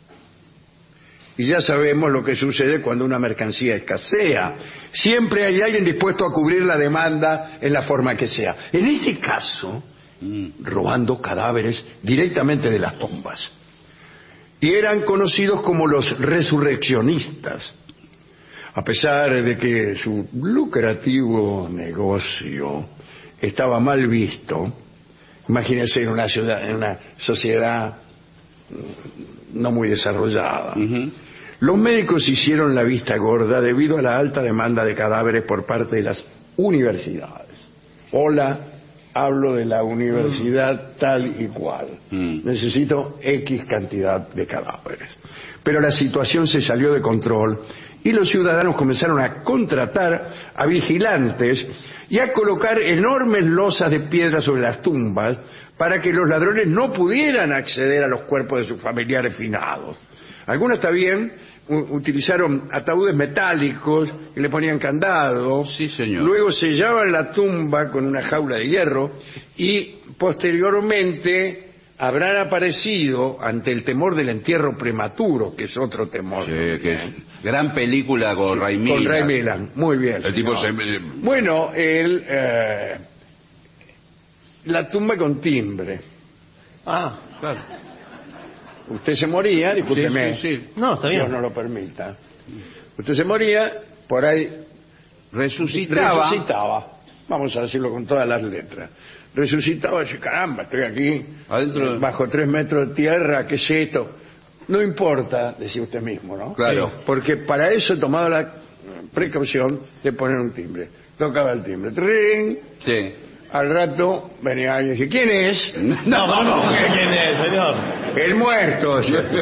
Y ya sabemos lo que sucede cuando una mercancía escasea. Siempre hay alguien dispuesto a cubrir la demanda en la forma que sea. En este caso, Mm. robando cadáveres directamente de las tumbas. Y eran conocidos como los resurreccionistas. A pesar de que su lucrativo negocio estaba mal visto, imagínense en una ciudad, en una sociedad no muy desarrollada. Ujú. Los médicos hicieron la vista gorda debido a la alta demanda de cadáveres por parte de las universidades. Hola, hablo de la universidad tal y cual. Mm. Necesito X cantidad de cadáveres. Pero la situación se salió de control y los ciudadanos comenzaron a contratar a vigilantes y a colocar enormes losas de piedra sobre las tumbas para que los ladrones no pudieran acceder a los cuerpos de sus familiares finados. Algunos, está bien, u- utilizaron ataúdes metálicos y le ponían candados. Sí, señor. Luego sellaban la tumba con una jaula de hierro y posteriormente habrán aparecido ante el temor del entierro prematuro, que es otro temor. Sí, que es gran película con Ray Con Milland. Ray Milland, muy bien. El tipo señor. se... Bueno, el, eh, la tumba con timbre. Ah, Claro. Usted se moría, discúlpeme, Sí, sí, sí. no, está bien. Dios no lo permita. Usted se moría, por ahí Resucitaba. resucitaba. Vamos a decirlo con todas las letras. Resucitaba y dice, caramba, estoy aquí, Adentro- bajo tres metros de tierra, ¿qué es esto? No importa, decía usted mismo, ¿no? Claro. Sí, porque para eso he tomado la precaución de poner un timbre. Tocaba el timbre. ¡Trin! Sí. Al rato venía alguien y decía, ¿quién es? No, no, no, ¿quién es, señor? El muerto.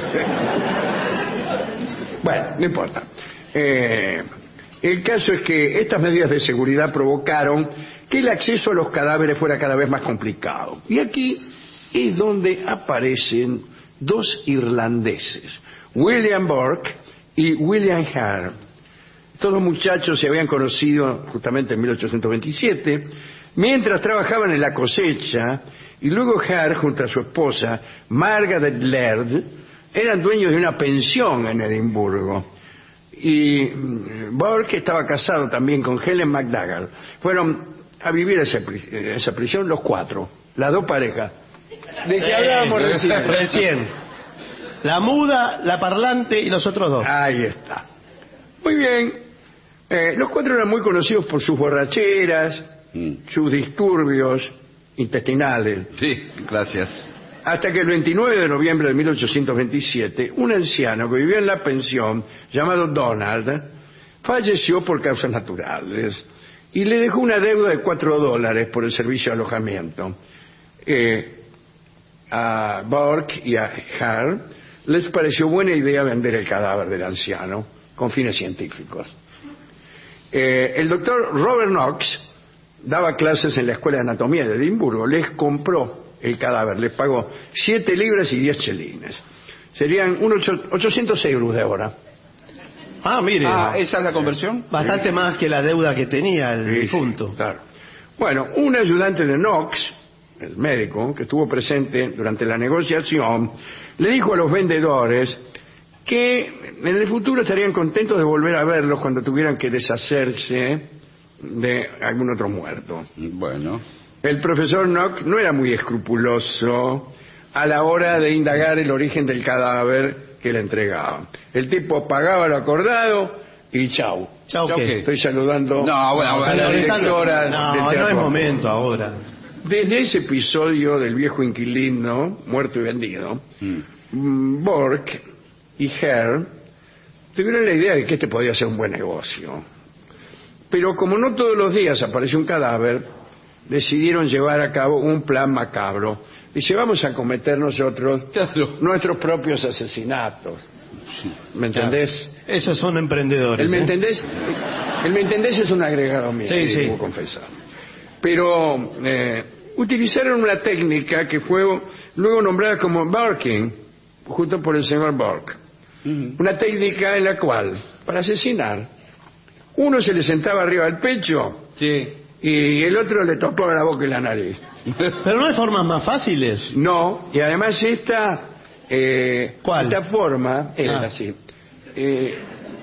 Bueno, no importa. Eh, el caso es que estas medidas de seguridad provocaron que el acceso a los cadáveres fuera cada vez más complicado. Y aquí es donde aparecen dos irlandeses, William Burke y William Hare. Estos dos muchachos se habían conocido justamente en mil ochocientos veintisiete, mientras trabajaban en la cosecha, y luego Hare, junto a su esposa, Margaret Laird, eran dueños de una pensión en Edimburgo. Y mm, Burke estaba casado también con Helen McDougall. Fueron a vivir a esa, pri- a esa prisión los cuatro, las dos parejas. De que Sí, hablábamos recién. Recién. La muda, la parlante y los otros dos. Ahí está. Muy bien. Eh, los cuatro eran muy conocidos por sus borracheras, Mm. sus disturbios intestinales. Sí, gracias. Hasta que el veintinueve de noviembre de mil ochocientos veintisiete, un anciano que vivía en la pensión, llamado Donald, falleció por causas naturales y le dejó una deuda de cuatro dólares por el servicio de alojamiento. Eh, a Burke y a Hare les pareció buena idea vender el cadáver del anciano con fines científicos. Eh, el doctor Robert Knox daba clases en la Escuela de Anatomía de Edimburgo. Les compró el cadáver, les pagó siete libras y diez chelines. Serían unos ocho- ochocientos euros de ahora. Ah, mire. Ah, ¿esa es la conversión? Bastante más que la deuda que tenía el Sí, sí, difunto. claro. Bueno, un ayudante de Knox, el médico, que estuvo presente durante la negociación, le dijo a los vendedores que en el futuro estarían contentos de volver a verlos cuando tuvieran que deshacerse de algún otro muerto. Bueno. El profesor Knox no era muy escrupuloso a la hora de indagar el origen del cadáver que le entregaban. El tipo pagaba lo acordado y chau. Chau, Chau, ¿qué? ¿qué? Estoy saludando No, bueno, a bueno, la Señor, está- directora del no, no teatro. es momento ahora. Desde ese episodio del viejo inquilino, muerto y vendido, Mm. mm, Burke y Hare tuvieron la idea de que este podía ser un buen negocio. Pero como no todos los días apareció un cadáver, decidieron llevar a cabo un plan macabro. Dice, vamos a cometer nosotros Claro. nuestros propios asesinatos. ¿Me entendés? Esos son emprendedores. El me ¿eh? entendés, el me entendés es un agregado mío, Sí, sí. debo confesar. Pero eh, utilizaron una técnica que fue luego nombrada como Burking, justo por el señor Burke. Una técnica en la cual, para asesinar, uno se le sentaba arriba del pecho Sí. y el otro le topaba la boca y la nariz. Pero no hay formas más fáciles. No, y además esta, eh, ¿Cuál? esta forma, era Ah. así, eh,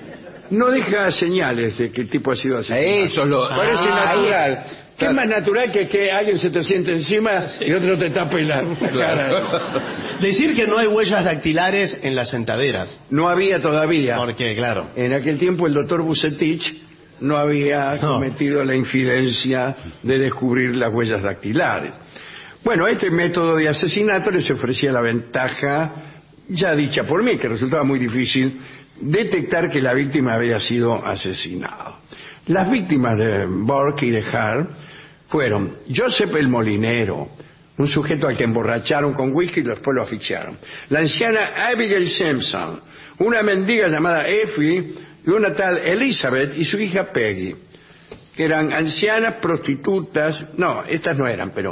no deja señales de que el tipo ha sido asesinado. Eso es lo... Parece Ah, natural. ¿Qué es Claro. más natural que que alguien se te siente encima y otro te tape la, la cara? Decir que no hay huellas dactilares en las sentaderas. No había todavía. Porque, claro. En aquel tiempo el doctor Bucetich no había No. cometido la infidencia de descubrir las huellas dactilares. Bueno, a este método de asesinato les ofrecía la ventaja, ya dicha por mí, que resultaba muy difícil detectar que la víctima había sido asesinada. Las víctimas de Burke y de Hare fueron Joseph el Molinero, un sujeto al que emborracharon con whisky y después lo asfixiaron. La anciana Abigail Simpson, una mendiga llamada Effie y una tal Elizabeth y su hija Peggy. Eran ancianas prostitutas, no, estas no eran, pero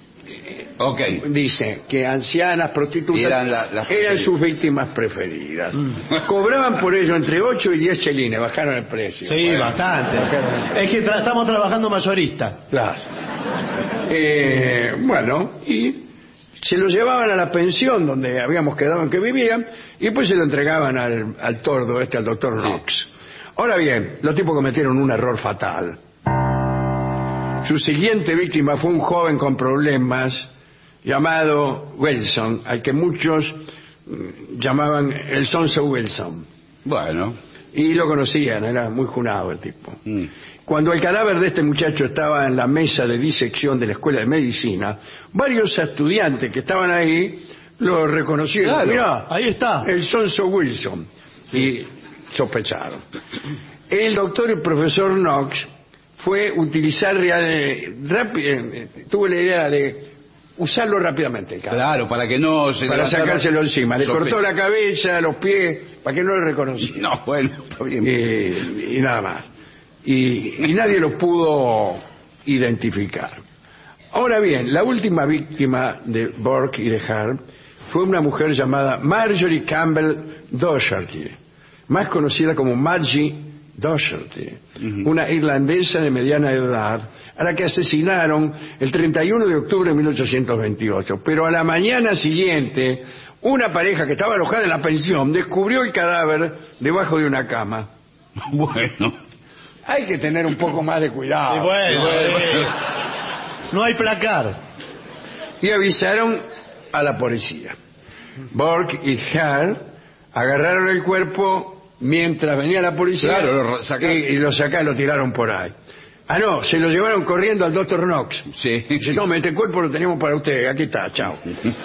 Ok. dice que ancianas prostitutas Eran la- las eran preferidas. sus víctimas preferidas. Cobraban por ello entre ocho y diez chelines, bajaron el precio. Sí, Bueno, bastante. bajaron. Es que tra- estamos trabajando mayorista. Claro. Eh, bueno, y se lo llevaban a la pensión donde habíamos quedado en que vivían y pues se lo entregaban al, al tordo este, al doctor Knox. Sí. Ahora bien, los tipos cometieron un error fatal. Su siguiente víctima fue un joven con problemas llamado Wilson, al que muchos llamaban el Sonso Wilson. Bueno. Y lo conocían, era muy junado el tipo. Mm. Cuando el cadáver de este muchacho estaba en la mesa de disección de la Escuela de Medicina, varios estudiantes que estaban ahí lo reconocieron. Claro, mirá, ahí está. El Sonso Wilson. Sí. Y sospecharon. El doctor y profesor Knox fue utilizar real, rápido, eh, tuvo la idea de usarlo rápidamente. Claro, para que no se para sacárselo encima. Le cortó la cabeza, los pies, para que no lo reconociera. No, bueno, está bien. Y, y nada más. Y, y nadie lo pudo identificar. Ahora bien, la última víctima de Burke y de Hare fue una mujer llamada Marjorie Campbell Doherty, más conocida como Maggie Doherty, uh-huh. una irlandesa de mediana edad, a la que asesinaron el treinta y uno de octubre de mil ochocientos veintiocho. Pero a la mañana siguiente, una pareja que estaba alojada en la pensión descubrió el cadáver debajo de una cama. Bueno. Hay que tener un poco más de cuidado. Y bueno, bueno. No hay placar. Y avisaron a la policía. Burke y Hare agarraron el cuerpo mientras venía la policía. Claro, lo sacaron. Y, y lo sacaron, lo tiraron por ahí. Ah, no, se lo llevaron corriendo al doctor Knox. Sí. Dice, no, este cuerpo lo tenemos para usted, aquí está, chao.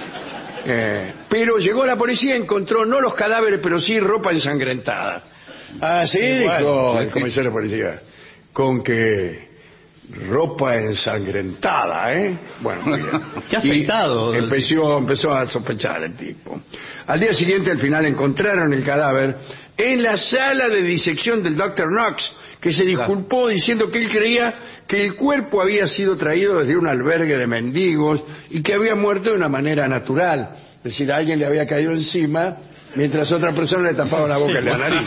eh, pero llegó la policía y encontró no los cadáveres, pero sí ropa ensangrentada. Ah, sí, sí, dijo bueno, el comisario de policía. Con que ropa ensangrentada, ¿eh? Bueno, muy bien. Qué afeitado. Empezó, empezó a sospechar el tipo. Al día siguiente, al final, encontraron el cadáver en la sala de disección del doctor Knox, que se disculpó diciendo que él creía que el cuerpo había sido traído desde un albergue de mendigos y que había muerto de una manera natural. Es decir, a alguien le había caído encima mientras otra persona le tapaba la boca y la nariz.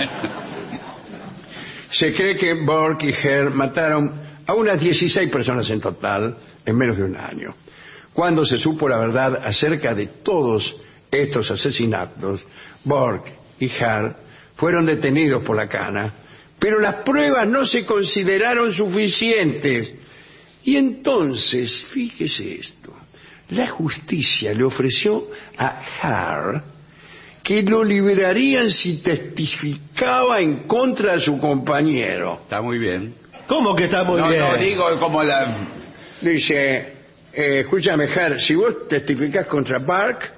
Se cree que Burke y Hare mataron a unas dieciséis personas en total en menos de un año. Cuando se supo la verdad acerca de todos estos asesinatos, Burke y Hare fueron detenidos por la cana, pero las pruebas no se consideraron suficientes. Y entonces, fíjese esto, la justicia le ofreció a Hare que lo liberarían si testificaba en contra de su compañero. Está muy bien. ¿Cómo que está muy no, bien? No, digo como la... Dice, eh, escúchame, Hare, si vos testificás contra Burke,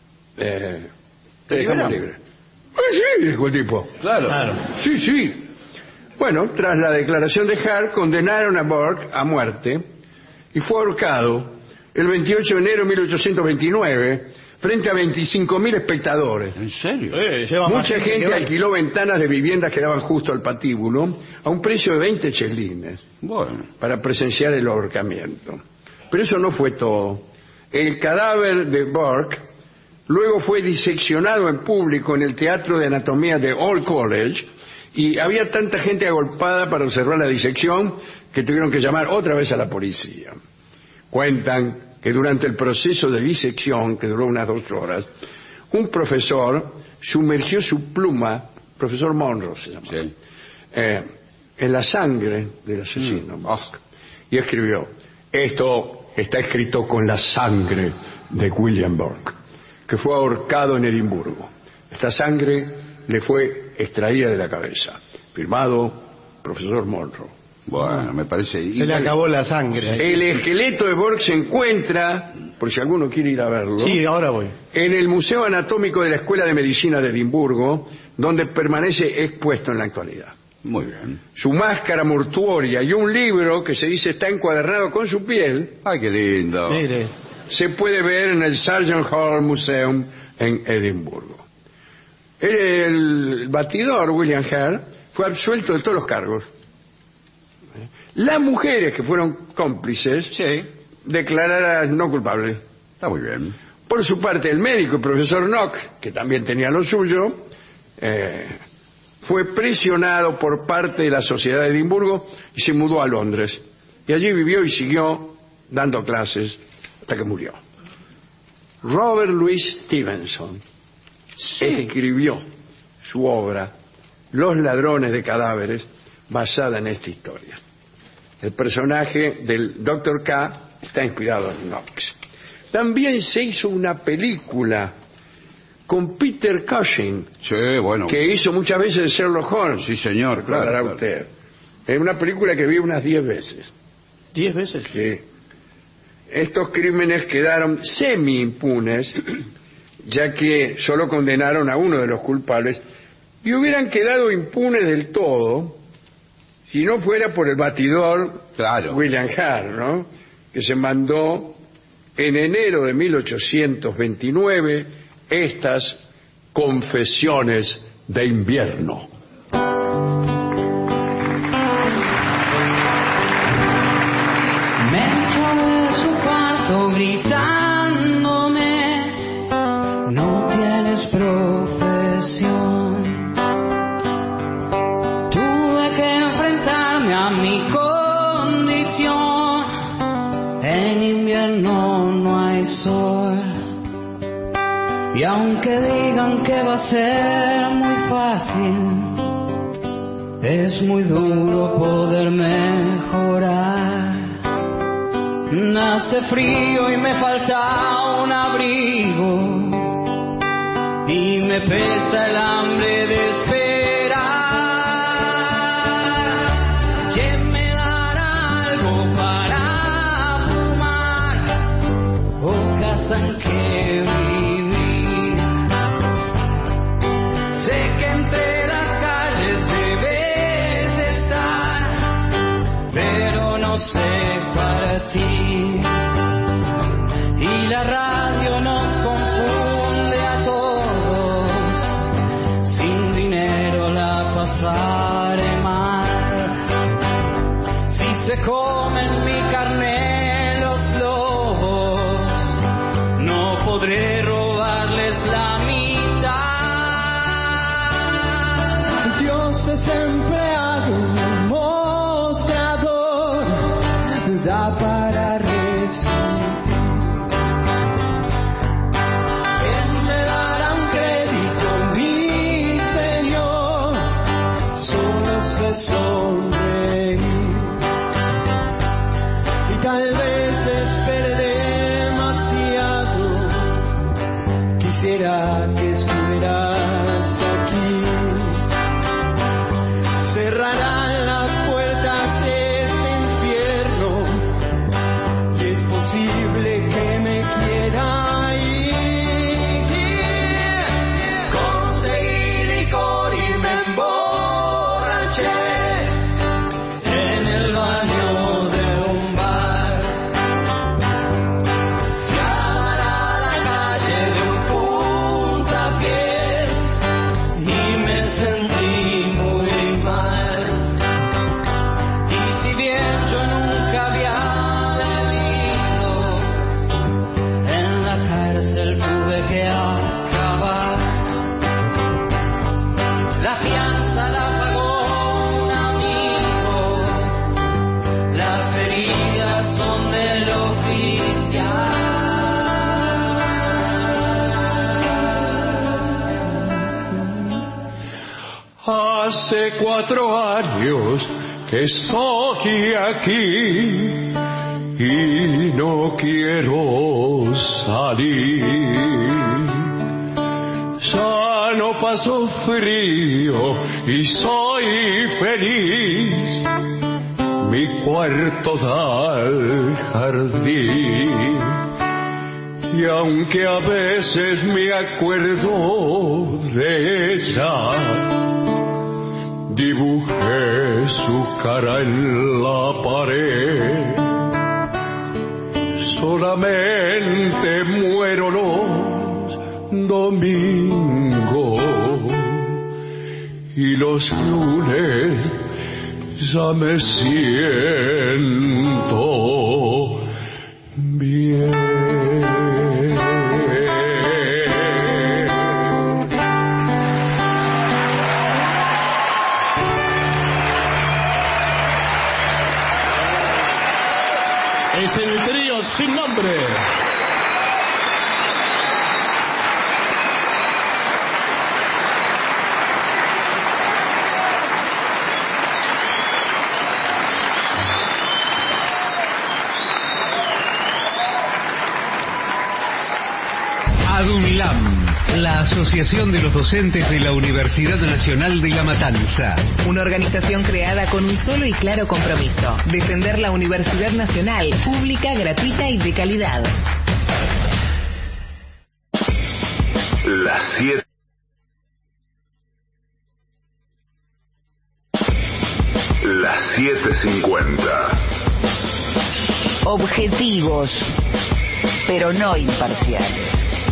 eh, te dejamos libre. Ah, sí, dijo el tipo. Claro. claro. Sí, sí. Bueno, tras la declaración de Hare, condenaron a Burke a muerte y fue ahorcado el veintiocho de enero de mil ochocientos veintinueve frente a veinticinco mil espectadores. ¿En serio? Eh, Mucha gente, gente alquiló ventanas de viviendas que daban justo al patíbulo a un precio de veinte chelines. Bueno. Para presenciar el ahorcamiento. Pero eso no fue todo. El cadáver de Burke luego fue diseccionado en público en el Teatro de Anatomía de Old College y había tanta gente agolpada para observar la disección que tuvieron que llamar otra vez a la policía. Cuentan que durante el proceso de disección, que duró unas dos horas, un profesor sumergió su pluma, profesor Monroe se llama, sí. eh, en la sangre del asesino, mm. oh, y escribió, esto está escrito con la sangre de William Burke, que fue ahorcado en Edimburgo. Esta sangre le fue extraída de la cabeza. Firmado, profesor Monroe. Bueno, me parece... Se igual... le acabó la sangre. El esqueleto de Burke se encuentra, por si alguno quiere ir a verlo... Sí, ahora voy. En el Museo Anatómico de la Escuela de Medicina de Edimburgo, donde permanece expuesto en la actualidad. Muy bien. Su máscara mortuoria y un libro que se dice está encuadernado con su piel... ¡Ay, qué lindo! Mire. Se puede ver en el Sargent Hall Museum en Edimburgo. El batidor, William Hare, fue absuelto de todos los cargos. Las mujeres que fueron cómplices, sí, declaradas no culpables. Está muy bien. Por su parte, el médico y profesor Knox, que también tenía lo suyo, eh, fue presionado por parte de la Sociedad de Edimburgo y se mudó a Londres. Y allí vivió y siguió dando clases hasta que murió. Robert Louis Stevenson Sí. escribió su obra Los ladrones de cadáveres, basada en esta historia. El personaje del doctor K está inspirado en Knox. También se hizo una película con Peter Cushing, Sí, bueno. que hizo muchas veces de Sherlock Holmes. Sí, señor, claro, Recordará claro. usted. Es una película que vi unas diez veces. ¿Diez veces? Sí. Estos crímenes quedaron semi impunes, ya que solo condenaron a uno de los culpables y hubieran quedado impunes del todo si no fuera por el batidor Claro. William Hart, ¿no? Que se mandó en enero de mil ochocientos veintinueve estas confesiones de invierno. Me echó de su cuarto gritándome, no tienes profesión. Tuve que enfrentarme a mi condición. En invierno no hay sol. Y aunque digan que va a ser muy fácil, es muy duro poder mejorar. Hace frío y me falta un abrigo, y me pesa el hambre de esperar. ¿Quién me dará algo para fumar o casa en que vivir? Sé que entre las calles debes estar, pero no sé para ti. Y la radio nos confunde a todos, sin dinero la pasaré mal. Si se comen mi carne los lobos, no podré robarles la mitad. Dios es empleado en el mostrador, da para recibir. ¿Quién me dará un crédito, mi Señor? Solo sé sonreír. Y tal vez espere demasiado. Quisiera que estuvieras aquí. Cerrarán las puertas de este infierno, y es posible que me quiera ir. Conseguí licor y me emborraché en el baño de un bar. Fui a dar a la calle de un puntapié y me sentí muy mal. Y si bien yo nunca había bebido, en la cárcel tuve que acabar. La fianza la pagó un amigo, las heridas son del oficial. Hace cuatro años que estoy aquí y no quiero salir. Ya no paso frío y soy feliz. Mi cuarto da al jardín. Y aunque a veces me acuerdo de ella, dibujé su cara en la pared. Solamente muero los domingos y los lunes ya me siento bien. Es el trío sin nombre. Asociación de los Docentes de la Universidad Nacional de La Matanza. Una organización creada con un solo y claro compromiso: defender la Universidad Nacional, pública, gratuita y de calidad. Las siete. Las siete cincuenta. Objetivos, pero no imparciales.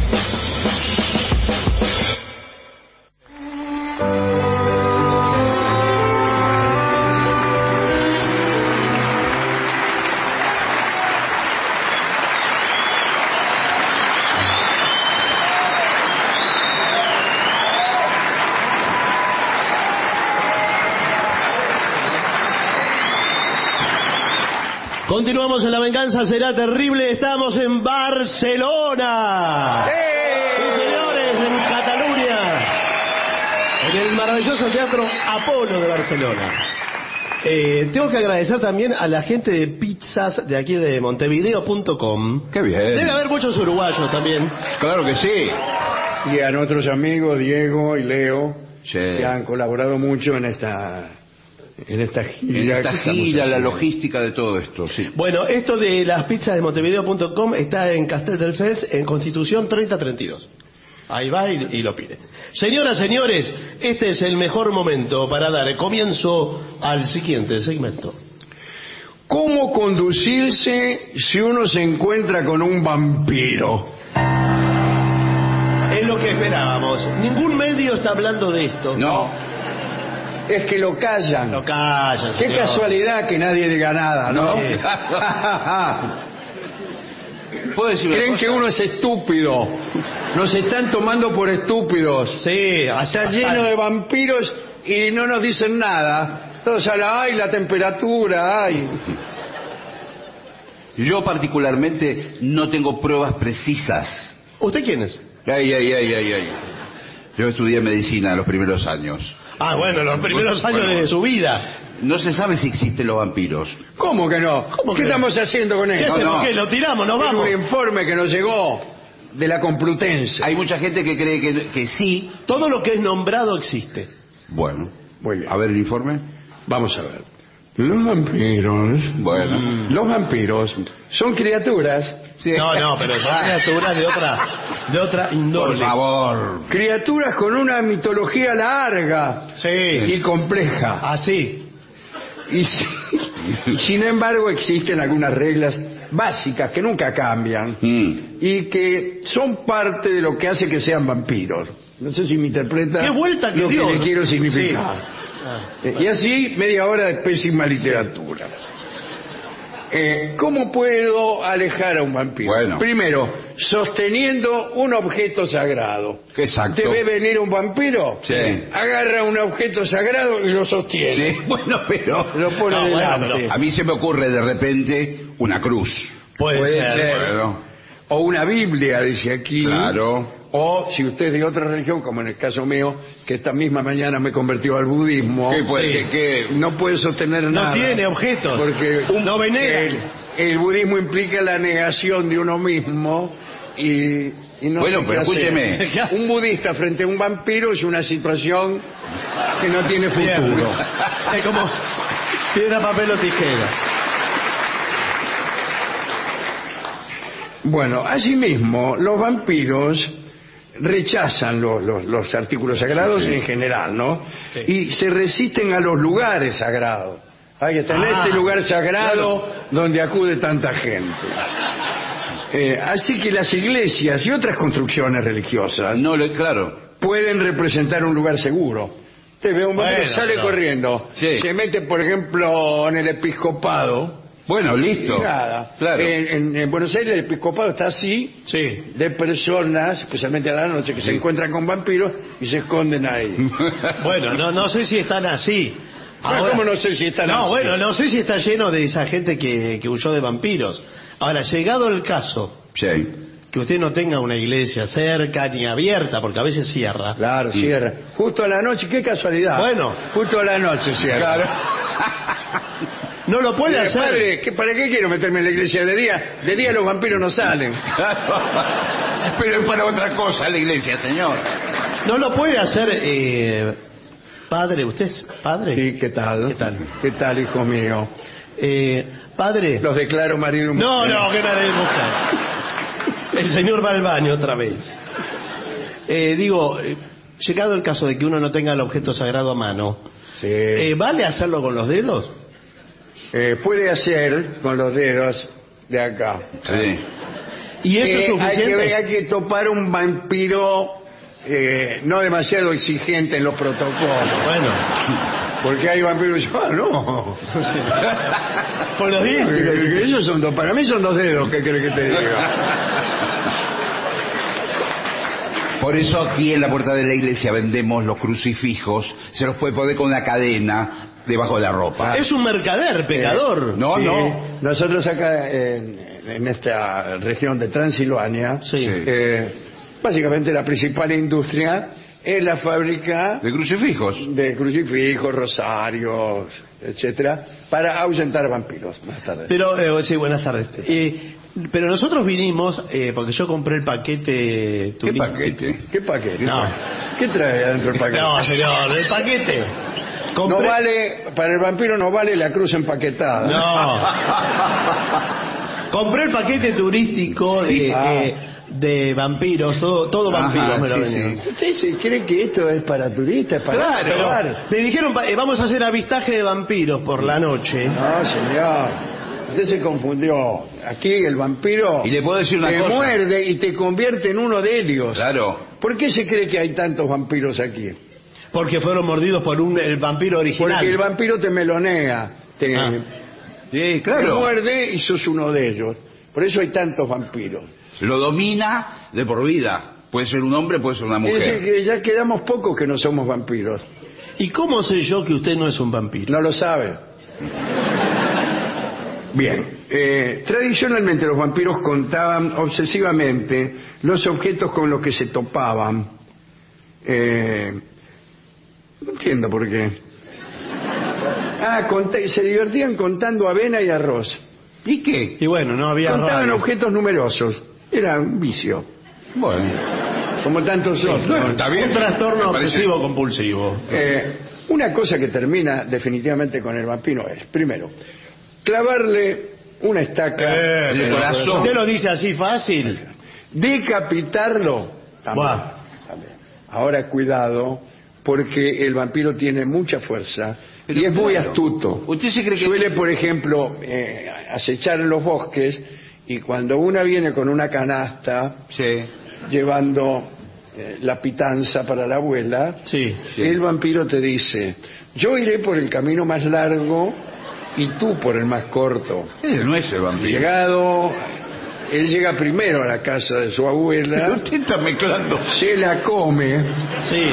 Continuamos en La Venganza Será Terrible. Estamos en Barcelona. ¡Sí! Sí, señores, en Cataluña. En el maravilloso Teatro Apolo de Barcelona. Eh, tengo que agradecer también a la gente de pizzas de aquí de Montevideo punto com. Qué bien. Debe haber muchos uruguayos también. Claro que sí. Y a nuestros amigos Diego y Leo, Sí. que han colaborado mucho en esta en esta gira. En esta que estamos gira, la haciendo. logística de todo esto, sí. Bueno, esto de las pizzas de Montevideo punto com está en Castel del Fels, en Constitución treinta treinta y dos. Ahí va y, y lo pide. Señoras, señores, este es el mejor momento para dar comienzo al siguiente segmento. ¿Cómo conducirse si uno se encuentra con un vampiro? Es lo que esperábamos. Ningún medio está hablando de esto. No. Es que lo callan. No callan, Qué señor. casualidad que nadie diga nada, ¿no? Sí. ¿Puedo decir una Creen cosa? que uno es estúpido. Nos están tomando por estúpidos. Sí, Está lleno de vampiros y no nos dicen nada. Todos hablan, ay, la temperatura, ay. Yo particularmente no tengo pruebas precisas. ¿Usted quién es? Ay, ay, ay, ay, ay. Yo estudié medicina en los primeros años. Ah, bueno, los primeros años Bueno. de su vida. No se sabe si existen los vampiros. ¿Cómo que no? ¿Cómo ¿Qué que no? estamos haciendo con ¿Qué esto? hacemos? no. ¿Qué? ¿Lo tiramos? ¿Nos Es vamos? un informe que nos llegó de la Complutense. Hay mucha gente que cree que, que sí. Todo lo que es nombrado existe. Bueno. Muy bien. A ver el informe. Vamos a ver. Los vampiros... Bueno. Los vampiros son criaturas, Sí. No, no, pero son criaturas de otra, de otra Por índole. favor. criaturas con una mitología larga Sí. y compleja. Así. Y, si- y sin embargo existen algunas reglas básicas que nunca cambian Mm. y que son parte de lo que hace que sean vampiros. No sé si me interpreta Qué vuelta que lo dio, que le ¿no? quiero significar. Ah. Eh, Y así media hora de pésima literatura. Eh, ¿Cómo puedo alejar a un vampiro? Bueno. Primero, sosteniendo un objeto sagrado. Exacto. ¿Te ve venir un vampiro? Sí. Agarra un objeto sagrado y lo sostiene. Sí, bueno, pero Lo pone No, bueno, delante. pero- a mí se me ocurre de repente una cruz. Puede, Puede ser. ser. Bueno, O una Biblia, dice aquí. claro. O si usted es de otra religión, como en el caso mío, que esta misma mañana me convirtió al budismo. ¿Qué fue? Sí. ¿Qué- qué? No puede sostener No nada. tiene objetos. Porque No venera. el, el budismo implica la negación de uno mismo y, y no Bueno, sé pero qué hacer. escúcheme. Un budista frente a un vampiro es una situación que no tiene Bien. futuro. Es como piedra, papel o tijera. Bueno, asimismo, los vampiros rechazan los, los- los artículos sagrados Sí, sí. en general, ¿no? Sí. Y se resisten a los lugares sagrados. Hay que tener Ah, este lugar sagrado donde acude tanta gente. Eh, así que las iglesias y otras construcciones religiosas No, le, claro. pueden representar un lugar seguro. Te ve un vampiro, Bueno, sale pero- corriendo, Sí. se mete, por ejemplo, en el episcopado. Bueno, listo. Y nada. Claro. En, en- en Buenos Aires el episcopado está así, Sí. de personas, especialmente a la noche, que se encuentran con vampiros y se esconden ahí. Bueno, no, no sé si están así. Bueno, ¿cómo no sé si están no, así? bueno, no sé si está lleno de esa gente que, que huyó de vampiros. Ahora, llegado el caso, Sí. que usted no tenga una iglesia cerca ni abierta, porque a veces cierra. Claro, cierra. Justo a la noche, qué casualidad. Bueno. Justo a la noche cierra. Claro. No lo puede Mire, hacer. padre, ¿qué- ¿para qué quiero meterme en la iglesia de día? De día los vampiros no salen. Pero es para otra cosa la iglesia, señor. No lo puede hacer, eh, padre. ¿Usted es padre? Sí, ¿qué tal? ¿Qué tal? ¿Qué tal, hijo mío? Eh, padre. Los declaro marido y mujer. No, no, que nadie mujer. El señor va al baño otra vez. Eh, digo, eh, llegado el caso de que uno no tenga el objeto sagrado a mano, Sí. eh, ¿vale hacerlo con los dedos? Eh, puede hacer con los dedos de acá. Sí. ¿Y eso Eh, es suficiente? Hay que, hay que topar un vampiro eh, no demasiado exigente en los protocolos. Bueno, Porque hay vampiros que dicen, ah, no. con los Eh, dientes. Ellos son dos, para mí son dos dedos, ¿qué crees que te diga? Por eso aquí en la puerta de la iglesia vendemos los crucifijos. Se los puede poner con una cadena debajo de la ropa. Es un mercader, pecador. No, Sí, no. Nosotros acá en, en esta región de Transilvania, Sí. eh, básicamente la principal industria es la fábrica De crucifijos. de crucifijos, rosarios, etcétera, para ahuyentar vampiros. Buenas tardes. Pero, eh, sí, buenas tardes. Eh, pero nosotros vinimos, eh, porque yo compré el paquete ¿Qué turístico. paquete? ¿Qué paquete? No. ¿Qué trae adentro el paquete? No, señor, el paquete. No Compré- vale, para el vampiro no vale la cruz empaquetada. No. Compré el paquete turístico Sí. eh, Ah. eh, de vampiros, todo, todo Ajá, vampiros me lo sí, vendieron. sí. ¿Usted se cree que esto es para turistas? Para Claro, probar? me dijeron, pa- eh, vamos a hacer avistaje de vampiros por la noche. No, señor. Usted se confundió. Aquí el vampiro Y le puedo decir una te cosa. muerde y te convierte en uno de ellos. Claro. ¿Por qué se cree que hay tantos vampiros aquí? Porque fueron mordidos por un, el vampiro original. Porque el vampiro te melonea, te, Ah. Sí, te claro. muerde y sos uno de ellos. Por eso hay tantos vampiros. Lo domina de por vida. Puede ser un hombre, puede ser una Es decir, mujer. que ya quedamos pocos que no somos vampiros. ¿Y cómo sé yo que usted no es un vampiro? No lo sabe. Bien, eh, tradicionalmente los vampiros contaban obsesivamente los objetos con los que se topaban. Eh, no entiendo por qué. Ah, cont- se divertían contando avena y arroz. ¿Y qué? Y bueno, no había Contaban radio. objetos numerosos. Era un vicio, Bueno. como tantos otros. Bueno, está bien. Un trastorno Me parece- obsesivo compulsivo. Eh, una cosa que termina definitivamente con el vampiro es, primero, clavarle una estaca Eh, en el pero corazón, ¿Usted lo dice así fácil? decapitarlo. También, Buah. también. Ahora cuidado, porque el vampiro tiene mucha fuerza Pero y es muy claro. astuto. ¿Usted se cree que- Suele, por ejemplo, eh, acechar en los bosques y cuando una viene con una canasta Sí. llevando eh, la pitanza para la abuela, Sí. Sí. el vampiro te dice, yo iré por el camino más largo y tú por el más corto. Ese no es el vampiro. Llegado, él llega primero a la casa de su Pero abuela, usted está mezclando. se la come Sí.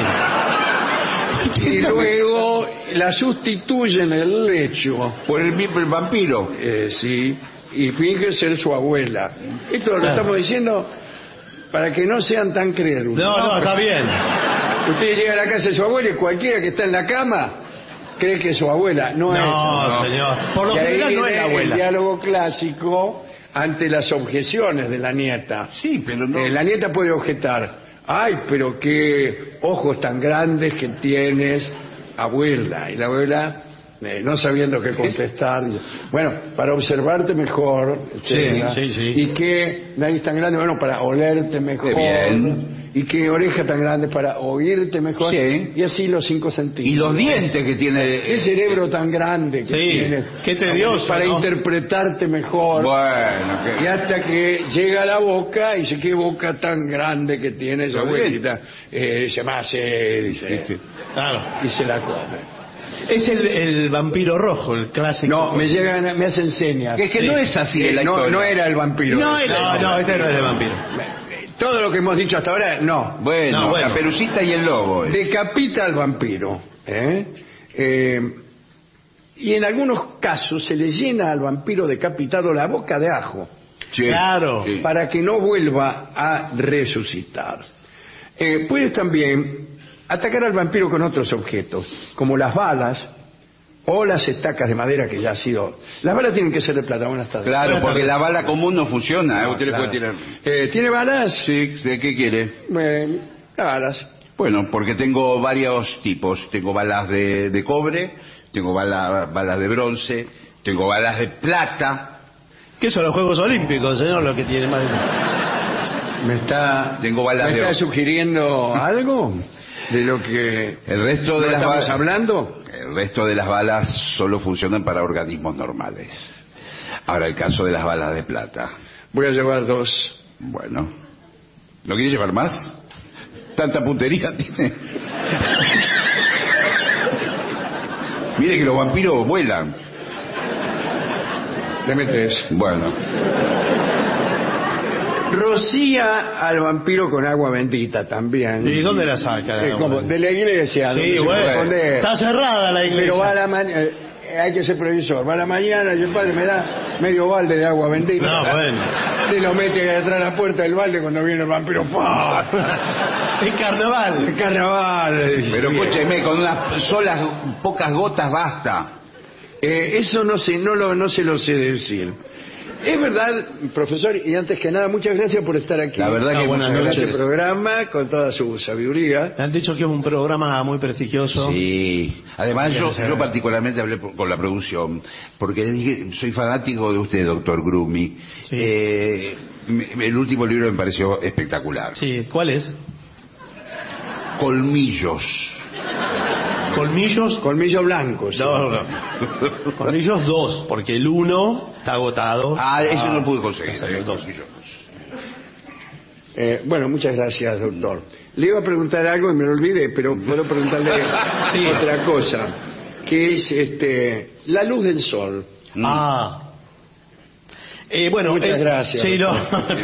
y luego la sustituye en el lecho, Por el mismo el vampiro. eh, sí, y finge ser su abuela. Esto lo Claro. estamos diciendo para que no sean tan crédulos. No, no, está bien. Usted llega a la casa de su abuela y cualquiera que está en la cama cree que es su abuela. No, es. No, señor. Por lo Y ahí general no es viene la el abuela. diálogo clásico ante las objeciones de la nieta. Sí, pero no. Eh, la nieta puede objetar, ay, pero qué ojos tan grandes que tienes, abuela. Y la abuela, eh, no sabiendo qué contestar, dice, bueno, para observarte mejor, etcétera. sí, sí. Y qué nariz tan grande, bueno, para olerte mejor. Qué bien. Y qué oreja tan grande para oírte mejor. Sí. Y así los cinco sentidos. Y los dientes que tiene. Qué cerebro tan grande que Sí, tienes. qué tedioso, Para ¿no? interpretarte mejor. Bueno, Y que. hasta que llega a la boca y dice, qué boca tan grande que tiene esa Muy bien. abuelita. Eh, dice, más, eh, dice, Sí, sí. Claro. y se la come. Es el, el vampiro rojo, el clásico. No, me llegan, me hacen señas. Que es que Sí. no es así Eh, en la no, historia. no era el vampiro. No ese. era- No, no, este no es de vampiro. Eh, Todo lo que hemos dicho hasta ahora, no. Bueno, No, bueno. la perucita y el lobo. eh. Decapita al vampiro. ¿eh? Eh, y en algunos casos se le llena al vampiro decapitado la boca de ajo Sí, Claro. sí. para que no vuelva a resucitar. Eh, puedes también atacar al vampiro con otros objetos, como las balas o las estacas de madera que ya ha sido... Las balas tienen que ser de plata. Buenas tardes. Claro, porque la bala común no funciona. ¿eh? No, Usted le claro. puede tirar. Eh, ¿Tiene balas? Sí, ¿de qué quiere? Eh, balas. Bueno, porque tengo varios tipos. Tengo balas de, de cobre, tengo bala- balas de bronce, tengo balas de plata. ¿Qué son los Juegos Olímpicos, señor? Lo que tiene más... ¿Me está, Tengo balas ¿me de está oro. sugiriendo algo de lo que El resto no de las estamos balas, hablando? el resto de las balas solo funcionan para organismos normales. Ahora el caso de las balas de plata. Voy a llevar dos. Bueno, ¿no quiere llevar más? Tanta puntería tiene. Mire que los vampiros vuelan. Deme tres. Bueno, Rocía al vampiro con agua bendita también. ¿Y dónde la saca? Eh, como de la iglesia. Sí, donde se bueno, corresponde. está cerrada la iglesia. Pero va a la mañana, hay que ser previsor. Va a la mañana y el padre me da medio balde de agua bendita. No, bueno. Se lo mete detrás de la puerta del balde cuando viene el vampiro. ¡Fua! Es carnaval. El carnaval. pero Bien. escúcheme, con unas solas pocas gotas basta. Eh, eso no sé, no, lo, no se lo sé decir. Es verdad, profesor, y antes que nada, muchas gracias por estar aquí. La verdad Ah, que buenas muchas en noches. este programa, con toda su sabiduría. Me han dicho que es un programa muy prestigioso. Sí, además yo, yo particularmente hablé por- con la producción, porque le dije, soy fanático de usted, doctor Grumi. Sí. Eh, me- el último libro me pareció espectacular. Sí, ¿cuál es? Colmillos. Colmillos. Colmillo blanco. sí. No, no. Colmillos dos, porque el uno está agotado. Ah, eso no pude conseguir. Exacto, eh, dos. Colmillos. Eh, bueno, muchas gracias, doctor. Le iba a preguntar algo y me lo olvidé, pero puedo preguntarle Sí. otra cosa, que es este la luz del sol. Ah. Eh, bueno, Muchas eh, gracias, Sí, no.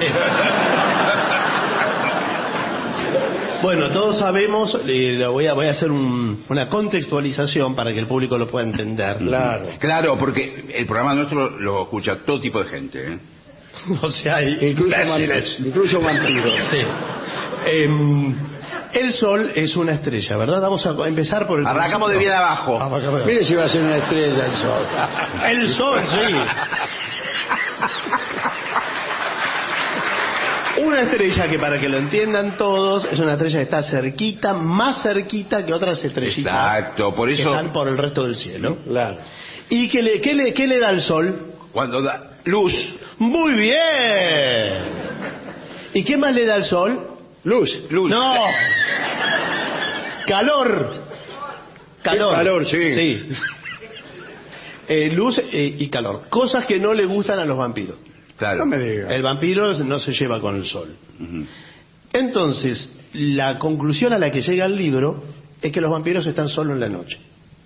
Bueno, todos sabemos, eh, lo voy, a, voy a hacer un- una contextualización para que el público lo pueda entender. Claro. Claro, porque el programa nuestro lo escucha todo tipo de gente. ¿eh? O sea, hay Incluso, imbéciles. vamp- incluso vampiros. Sí. Em, el Sol es una estrella, ¿verdad? Vamos a empezar por el Arrancamos de bien principio. abajo. Arrancamos de- Mire si va a ser una estrella el sol. El Sol, sí. Una estrella que, para que lo entiendan todos, es una estrella que está cerquita, más cerquita que otras estrellitas. Exacto, por Que eso están por el resto del cielo. Claro. ¿Y qué le, qué le, qué le da el Sol? cuando da luz, Muy bien. ¿Y qué más le da el Sol? Luz. luz. No. Calor. Calor. Calor, sí. Sí. Eh, luz eh, y calor. Cosas que no le gustan a los vampiros. Claro. No me diga. El vampiro no se lleva con el sol. Ujú. Entonces, la conclusión a la que llega el libro es que los vampiros están solo en la noche.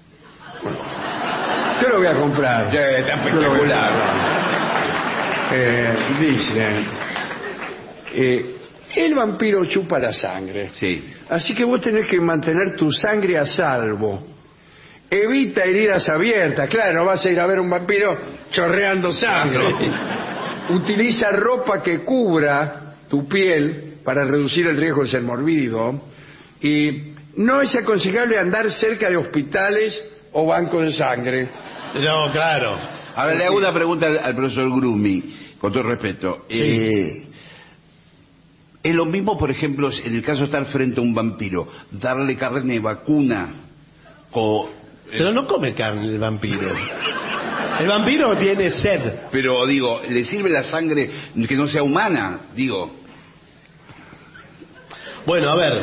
Yo lo voy a comprar. Ya, está Yo lo voy a espectacular. comprar. Eh, dice, eh, el vampiro chupa la sangre. Sí. Así que vos tenés que mantener tu sangre a salvo. Evita heridas abiertas. Claro, no vas a ir a ver un vampiro chorreando sangre. Utiliza ropa que cubra tu piel para reducir el riesgo de ser mordido. Y no es aconsejable andar cerca de hospitales o bancos de sangre. No, claro. Ahora le hago una pregunta al, al profesor Grumi, con todo respeto. Eh, es lo mismo, por ejemplo, en el caso de estar frente a un vampiro, darle carne vacuna o... Pero no come carne el vampiro. El vampiro tiene sed. Pero digo, ¿le sirve la sangre que no sea humana? Digo, Bueno, a ver.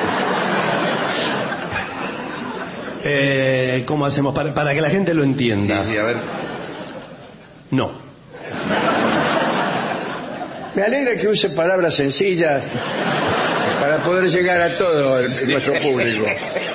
Eh, ¿Cómo hacemos? Para, para que la gente lo sí, entienda. sí, a ver. No. Me alegra que use palabras sencillas para poder llegar a todo el- nuestro público.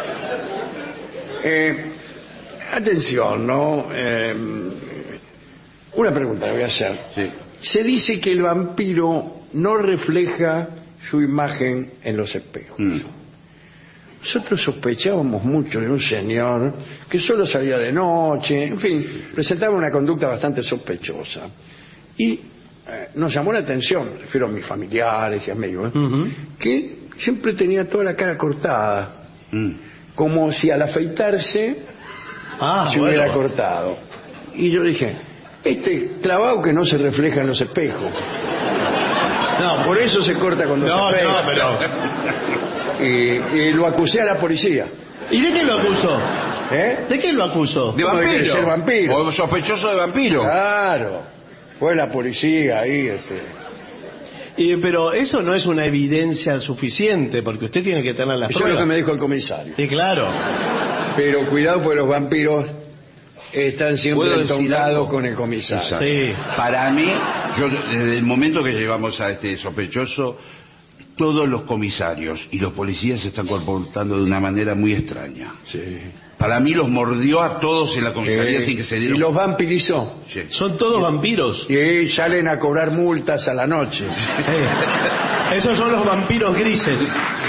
Eh, atención, ¿no? Eh, una pregunta le voy a hacer. Sí. Se dice que el vampiro no refleja su imagen en los espejos. Mm. Nosotros sospechábamos mucho de un señor que solo salía de noche, en fin, presentaba una conducta bastante sospechosa. Y eh, nos llamó la atención, me refiero a mis familiares y amigos, ¿eh? Ujú. que siempre tenía toda la cara cortada, Mm. como si al afeitarse Ah, se bueno. hubiera cortado. Y yo dije, este clavado que no se refleja en los espejos. No, por eso se corta cuando No, se pega. no, pero... Y, y lo acusé a la policía. ¿Y de qué lo acusó? ¿Eh? ¿De qué lo acusó? ¿De ¿Cómo de vampiro? ser vampiro? ¿O sospechoso de vampiro? Claro. Fue la policía ahí, este. Y, pero eso no es una evidencia suficiente, porque usted tiene que tener las Eso es pruebas. lo que me dijo el comisario. Sí, claro. Pero cuidado, porque los vampiros están siempre ¿Puedo decir entongados algo? con el comisario. Sí. Para mí, yo desde el momento que llevamos a este sospechoso, todos los comisarios y los policías se están comportando de una manera muy extraña. Sí. Para mí los mordió a todos en la comisaría Eh, sin que se y dieran. los vampirizó. Sí. Son todos vampiros. Y salen a cobrar multas a la noche. Eh, Esos son los vampiros grises.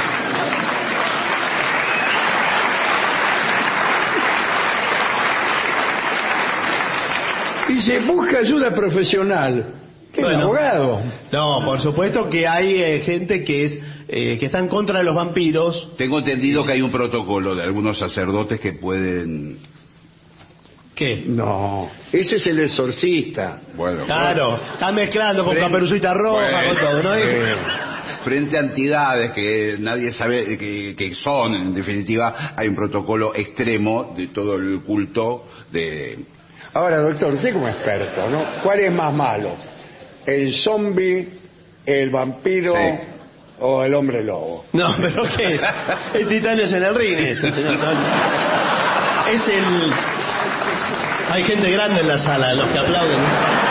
Dice, busca ayuda profesional. ¿Qué Bueno. abogado? No, por supuesto que hay eh, gente que es eh, que está en contra de los vampiros. Tengo entendido que hay un protocolo de algunos sacerdotes que pueden... ¿Qué? No, ese es el exorcista. Bueno, Claro, está mezclando con Frente- Caperucita Roja, Bueno, con todo, ¿no? eh, frente a entidades que nadie sabe que, que son, en definitiva, hay un protocolo extremo de todo el culto de... Ahora, doctor, usted como experto, ¿no? ¿Cuál es más malo? ¿El zombie, el vampiro Sí. o el hombre lobo? No, pero ¿qué es? Es Titanes en el ring, este, señor. No, es el... Hay gente grande en la sala, los que aplauden.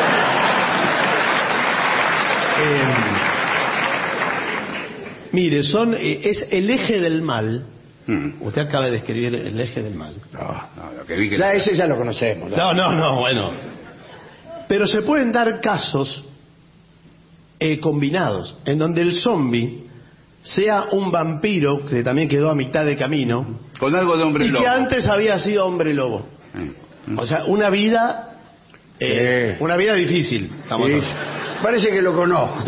Eh, mire, son eh, es el eje del mal. Hmm. Usted acaba de describir el eje del mal. No, No, lo que vi que... ya ese ya lo conocemos. ¿no? No, no, no, bueno. Pero se pueden dar casos eh, combinados, en donde el zombie sea un vampiro que también quedó a mitad de camino Con algo de hombre y lobo. que antes había sido hombre lobo. Eh. O sea, una vida, eh, Sí. una vida difícil. Estamos Sí, hablando. parece que lo conozco.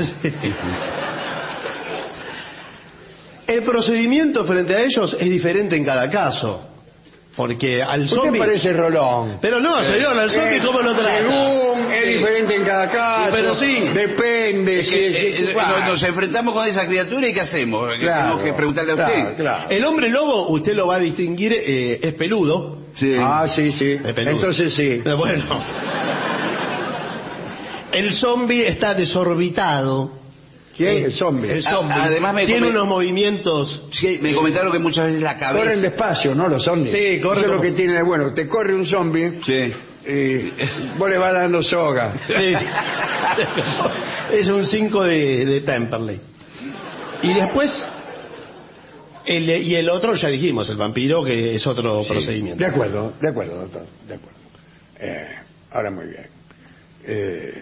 El procedimiento frente a ellos es diferente en cada caso, porque al Usted zombie. parece Rolón. Pero no, señor, al zombie Eh, cómo lo trata. Según, es Sí. diferente en cada caso. Pero sí. Depende. Es si que, es- eh, eh, Ah, nos, nos enfrentamos con esa criatura y ¿qué hacemos? Que claro, Tenemos que preguntarle a usted. claro, claro. El hombre lobo, usted lo va a distinguir, eh, es peludo. Sí. Ah, sí, sí. Es peludo. Entonces sí. Eh, Bueno. El zombie está desorbitado. ¿Quién? Eh, El zombie. El zombie. A- además me tiene come- unos movimientos. Sí, me comentaron que muchas veces la cabeza... Corren despacio, ¿no? Los zombies. Sí, corren Eso es lo como- que tiene de bueno. Te corre un zombie Sí. y vos le vas dando soga. Sí. Es un cinco de, de Temperley. Y después, el, y el otro ya dijimos, el vampiro, que es otro procedimiento. De acuerdo, de acuerdo, doctor. De acuerdo. Eh, ahora muy bien. Eh,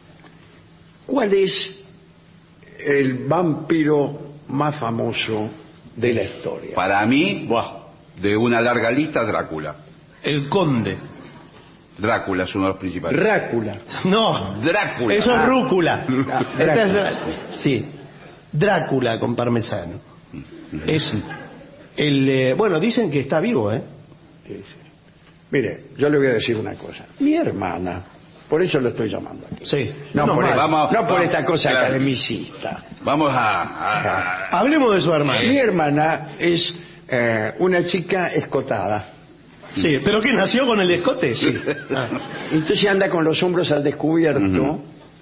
¿Cuál es el vampiro más famoso de la historia? Para mí, de una larga lista, Drácula. El conde. Drácula es uno de los principales. Drácula. No, Drácula. eso es Ah. rúcula. Ah, Esta es Drácula. Drá- sí, Drácula con parmesano. Es el, eh, bueno, dicen que está vivo, ¿eh? Sí, sí. Mire, yo le voy a decir una cosa. Mi hermana, por eso lo estoy llamando aquí. Sí. No, Menos por, mal. el- Vamos, no por vamos, esta cosa claro. academicista. Vamos a... a- a- Hablemos de su hermano. Mi hermana es eh, una chica escotada. Sí, pero ¿qué nació con el escote? Sí. Ah. Entonces anda con los hombros al descubierto.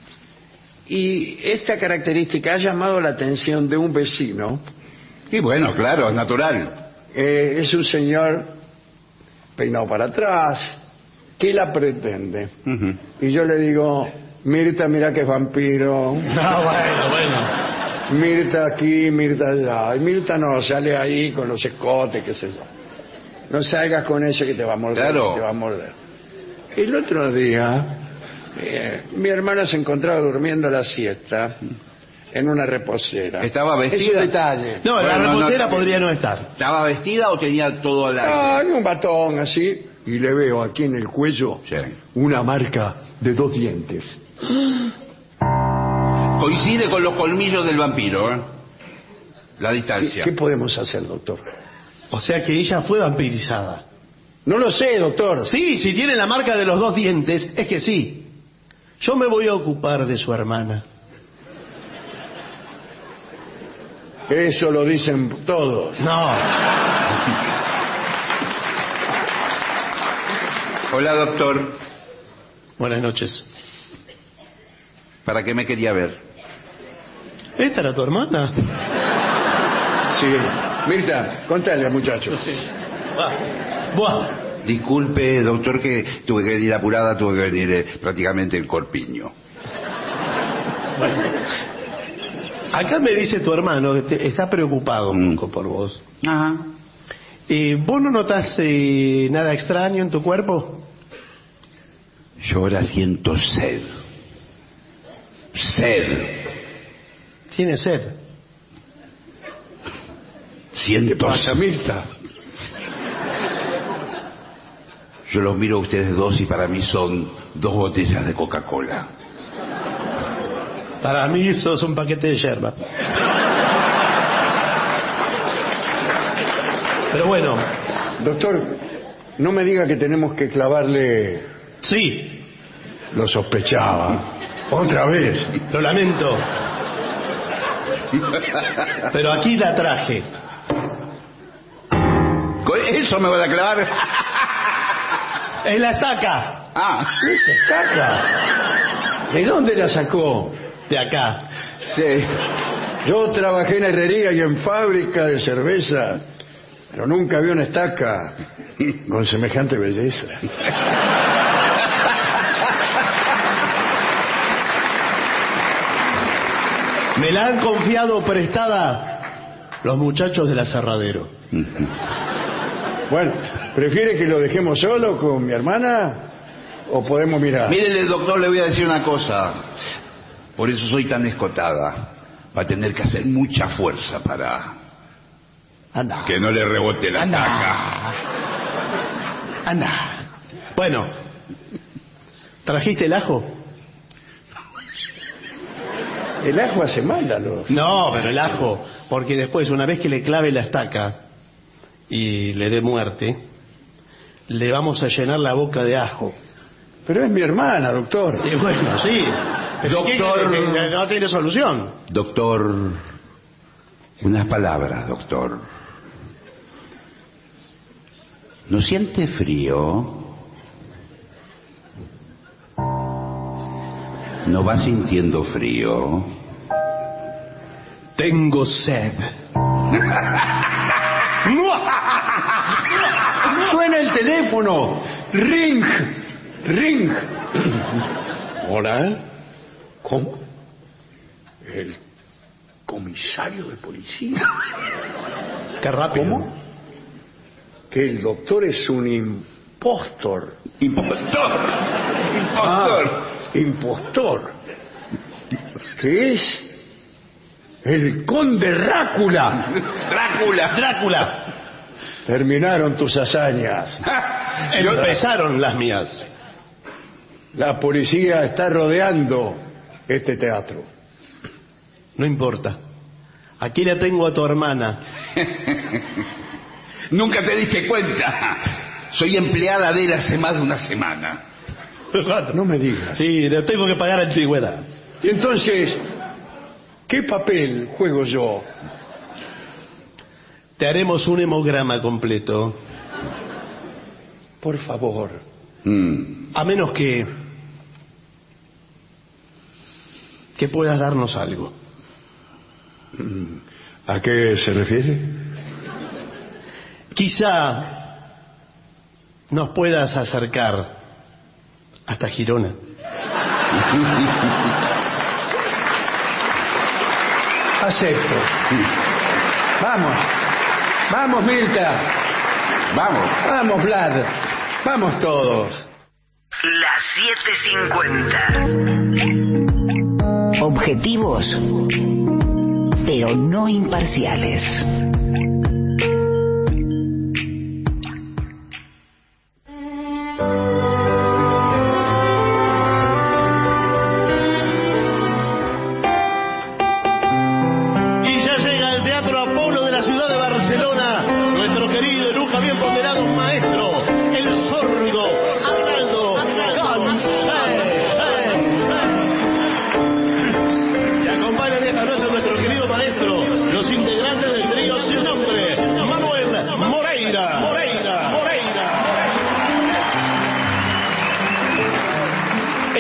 Y esta característica ha llamado la atención de un vecino. Y bueno, claro, es natural. Eh, es un señor peinado para atrás. ¿Qué la pretende? Ujú. Y yo le digo, Mirta, mira que es vampiro. Ah, bueno, bueno. Mirta aquí, Mirta allá. Y Mirta no, sale ahí con los escotes, qué sé yo. No salgas con ese que te va a morder. Claro. Te va a morder. El otro día, eh, mi hermana se encontraba durmiendo la siesta en una reposera. ¿Estaba vestida? Es un detalle. No, en la Bueno, no, reposera no. podría no estar. ¿Estaba vestida o tenía todo al Ah, aire? en un batón así. Y le veo aquí en el cuello Sí. una marca de dos dientes. Coincide con los colmillos del vampiro, ¿eh? La ¿Qué, distancia. qué podemos hacer, doctor? O sea que ella fue vampirizada. No lo sé, doctor. Sí, si tiene la marca de los dos dientes, es que sí. Yo me voy a ocupar de su hermana. Eso lo dicen todos. No. Hola, doctor. Buenas noches. ¿Para qué me quería ver? ¿Esta era tu hermana? Sí. Mirta, contale al muchacho. Buah. Buah. Disculpe, doctor, que tuve que venir apurada, tuve que venir eh, prácticamente en corpiño. Bueno. Acá me dice tu hermano que te- está preocupado un Mm. poco por vos. Ajá. Eh, ¿Vos no notás eh, nada extraño en tu cuerpo? Yo ahora siento sed. Sed. ¿Tiene sed? Siento ¿Qué pasa, sed. Mirta? Yo los miro a ustedes dos y para mí son dos botellas de Coca-Cola. Para mí sos un paquete de yerba. Pero bueno, Doctor, no me diga que tenemos que clavarle... sí, Lo sospechaba. Otra vez. lo lamento. Pero aquí la traje. ¿Con eso me van a clavar? Es la estaca. Ah, Estaca. ¿De dónde la sacó? De acá. sí. Yo trabajé en herrería y en fábrica de cerveza, pero nunca vi una estaca con semejante belleza. Me la han confiado prestada los muchachos del aserradero. Bueno, ¿prefiere que lo dejemos solo con mi hermana o podemos mirar? Mírele, doctor, le voy a decir una cosa. Por eso soy tan escotada. Va a tener que hacer mucha fuerza para Anda. que no le rebote la Anda. taca. Anda. Bueno, ¿trajiste el ajo? El ajo hace mal a los... No, pero el ajo, porque después, una vez que le clave la estaca y le dé muerte, le vamos a llenar la boca de ajo. Pero es mi hermana, doctor. Y bueno, sí. Pero ¿qué Doctor. quiere decir? No tiene solución. Doctor, unas palabras, doctor. ¿No siente frío? ¿No va sintiendo frío? Tengo sed. Suena el teléfono. Ring. Ring. Hola. ¿Cómo? El comisario de policía. Qué rápido. ¿Cómo? Que el doctor es un impostor. Impostor. Impostor. Ah, impostor. ¿Qué es? El conde Drácula. Drácula. Drácula. Terminaron tus hazañas. Empezaron las mías. La policía está rodeando este teatro. No importa. Aquí la tengo a tu hermana. Nunca te diste cuenta. Soy empleada de él hace más de una semana. No me digas. Sí, le tengo que pagar antigüedad. Y entonces, ¿qué papel juego yo? Te haremos un hemograma completo. Por favor. Mm. A menos que... que puedas darnos algo. ¿A qué se refiere? Quizá nos puedas acercar hasta Girona. Acepto. Vamos. Vamos, Mirta. Vamos. Vamos, Vlad. Vamos todos. Las siete cincuenta. Objetivos, pero no imparciales. Y ya llega al Teatro Apolo de la ciudad de Barcelona nuestro querido y nunca bien ponderado maestro, el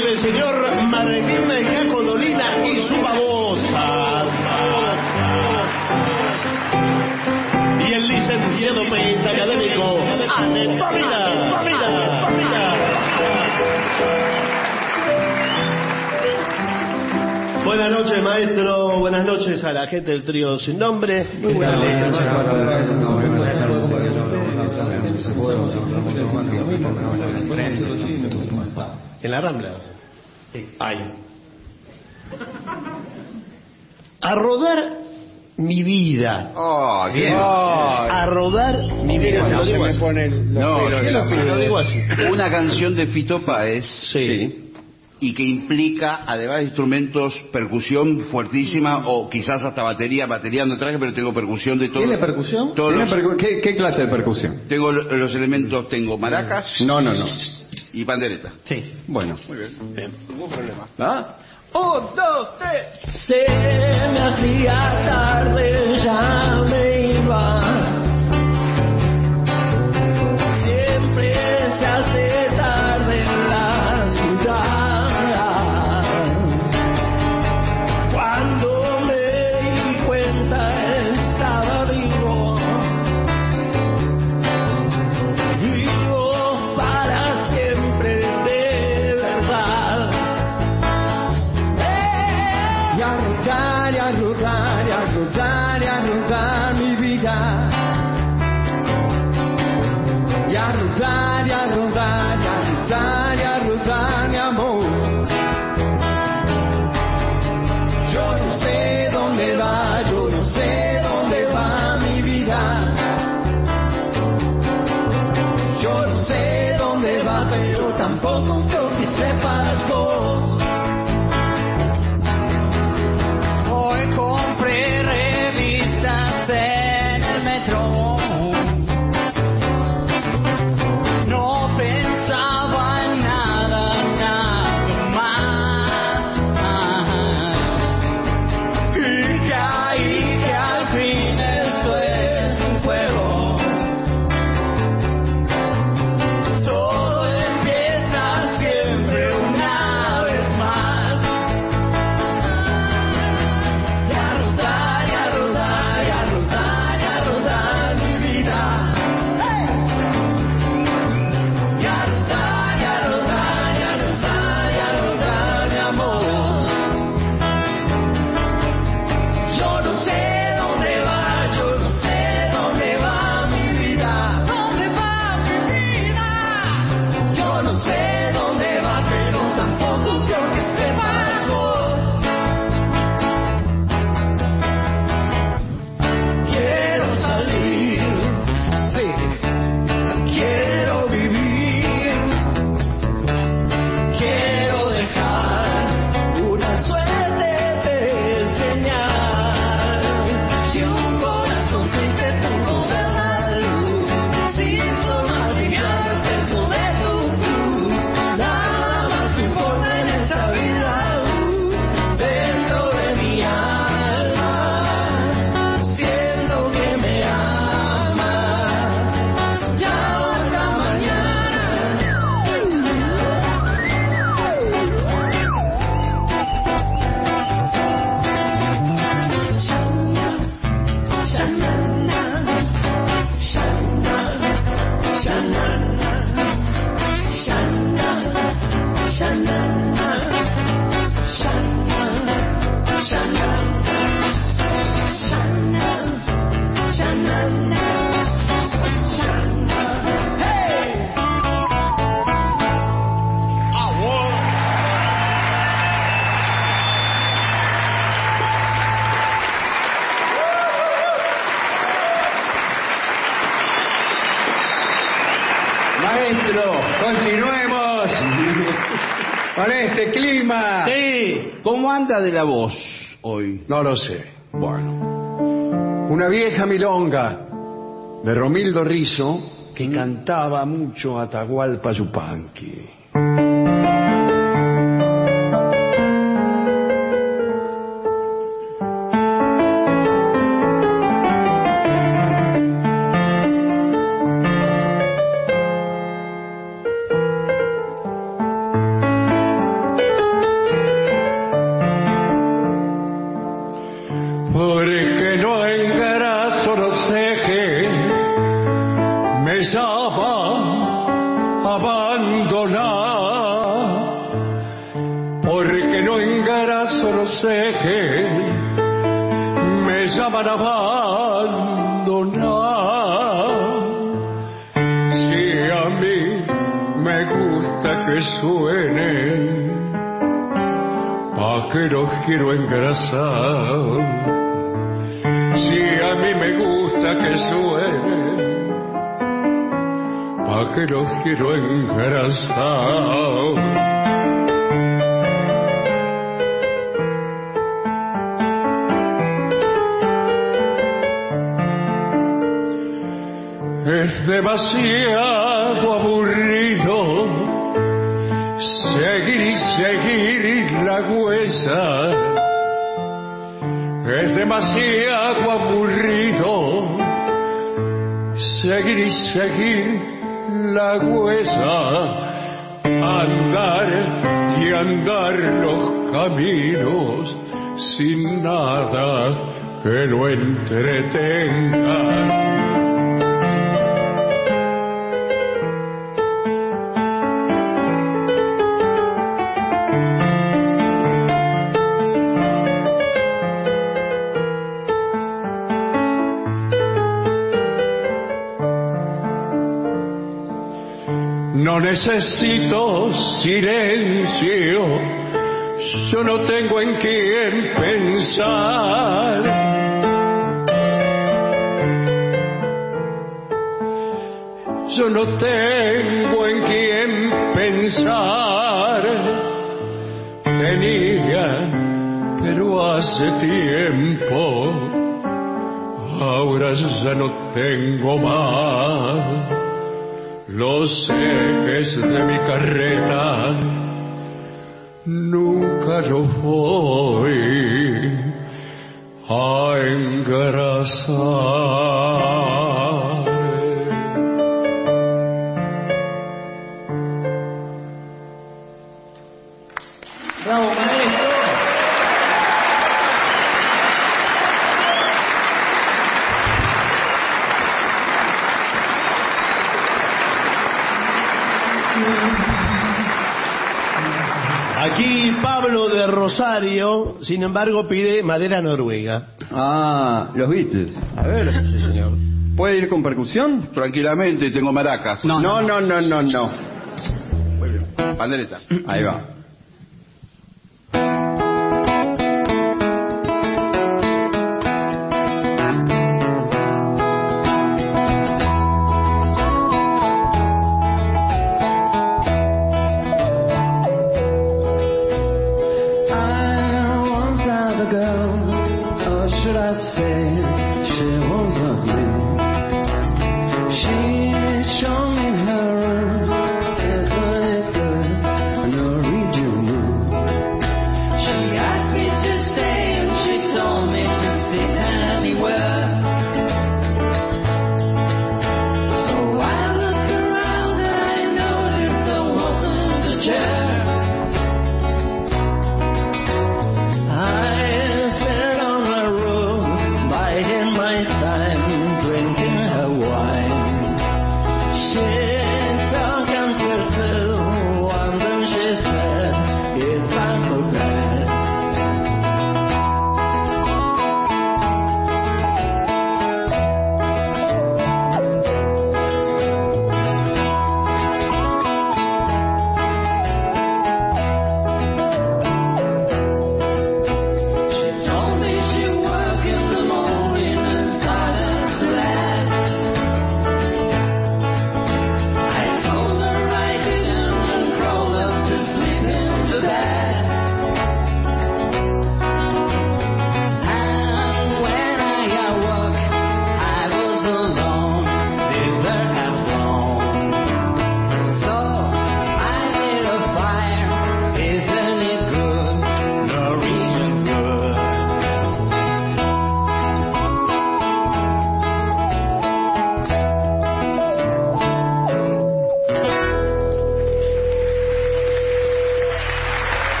el señor Martín Caco Dolina y su babosa. Y el licenciado poeta académico Antonina. Buenas noches, maestro. Buenas noches a la gente del trío Sin Nombre. Muy buenas noches. En la Rambla. Ahí. A rodar mi vida. Oh, bien. A rodar mi vida. No se me ponen los No, pelos de la se mano. lo digo así. Una canción de Fito Páez. Sí. Y que implica, además de instrumentos, percusión fuertísima o quizás hasta batería. Batería no traje, pero tengo percusión de todo. ¿Tiene percusión? Todos ¿Tiene los- percu- ¿Qué, ¿Qué clase de percusión? Tengo lo- los elementos, tengo maracas No, no, no. y pandereta. Sí. Bueno. Muy bien. Ningún problema. ¿Ah? Un, dos, tres. Se me hacía tarde, ya me iba. Siempre se hace tarde en la ciudad. Cuando me di cuenta estaba vivo. Vivo para siempre de verdad. Y a rodar, y a rodar, y a rodar, y a rodar mi vida. Y a rodar, y a rodar, y a rodar, y a rodar mi amor. Yo no sé dónde va, yo no sé dónde va mi vida. Yo no sé dónde va, pero tampoco creo que sepas vos. Hoy compré revistas en el metro. No pensaba en nada, nada más. Y caí que al fin esto es un juego. Todo empieza siempre una vez más. Y a rodar, y a rodar, y a rodar, y a rodar mi vida. Y a rodar, y a rodar, y a rodar, y a rodar mi amor. Yo no sé dónde va, yo no sé dónde va mi vida. ¿Dónde va mi vida? Yo no sé dónde va, pero tampoco creo que sepas vos. Quiero salir, sí, quiero vivir, quiero dejar una suerte de señal. Si un corazón triste pudo ver la luz, sin forma de guiar el peso de tu cruz, nada más me importa en esta vida, uh, dentro de mi alma. Siento que me amas, ya hasta mañana. Maestro, continuemos con este clima. Sí. ¿Cómo anda de la voz hoy? No lo sé. Bueno. Una vieja milonga de Romildo Rizzo que cantaba mucho Atahualpa Yupanqui. sé que me llaman a abandonar. Si a mí me gusta que suenen, ¿pa' qué los quiero engrasar? Si a mí me gusta que suenen, ¿pa' qué los quiero engrasar? Es demasiado aburrido seguir y seguir la huesa. Es demasiado aburrido seguir y seguir la huesa. Andar y andar los caminos sin nada que lo entretenga. No necesito silencio, yo no tengo en quién pensar. Yo no tengo en quién pensar. Tenía, pero hace tiempo, ahora ya no tengo más. Los ejes de mi carreta nunca los voy a engrasar. ¡Bravo, maestro! Aquí Pablo de Rosario, sin embargo, pide madera noruega. Ah, los Beatles. A ver. Sí, señor. ¿Puede ir con percusión? Tranquilamente, tengo maracas. No, no, no, no, no. no. Muy bien. Pandereta. Ahí va. She showed me her, isn't it good? Norwegian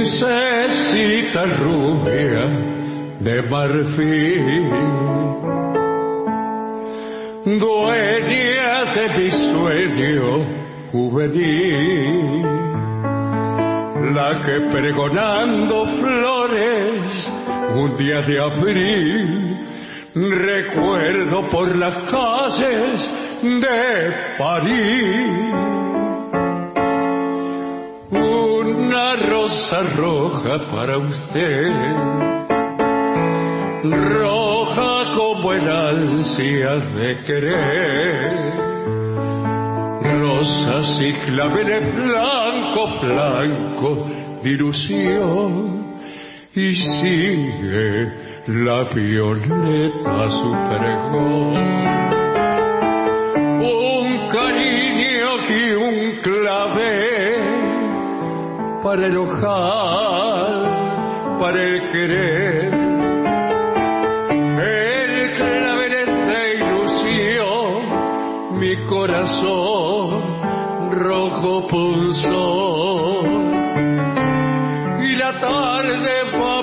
princesita rubia de marfil, dueña de mi sueño juvenil, la que pregonando flores un día de abril recuerdo por las calles de París. Una rosa roja para usted, roja como el ansia de querer, rosas y claveles blanco, blanco de ilusión, y sigue la violeta su pregón. Un cariño y un clavel para el ojal, para el querer. El clavel es de ilusión, mi corazón rojo punzó. Y la tarde va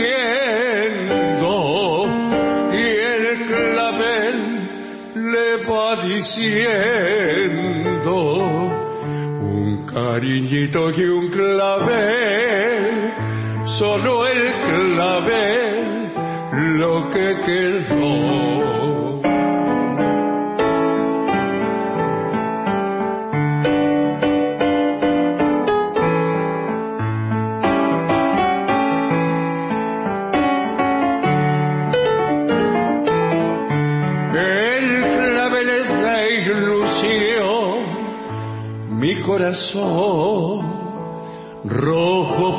muriendo y el clavel le va diciendo: un cariñito y un clavel, solo el clavel lo que quedó. Mi corazón rojo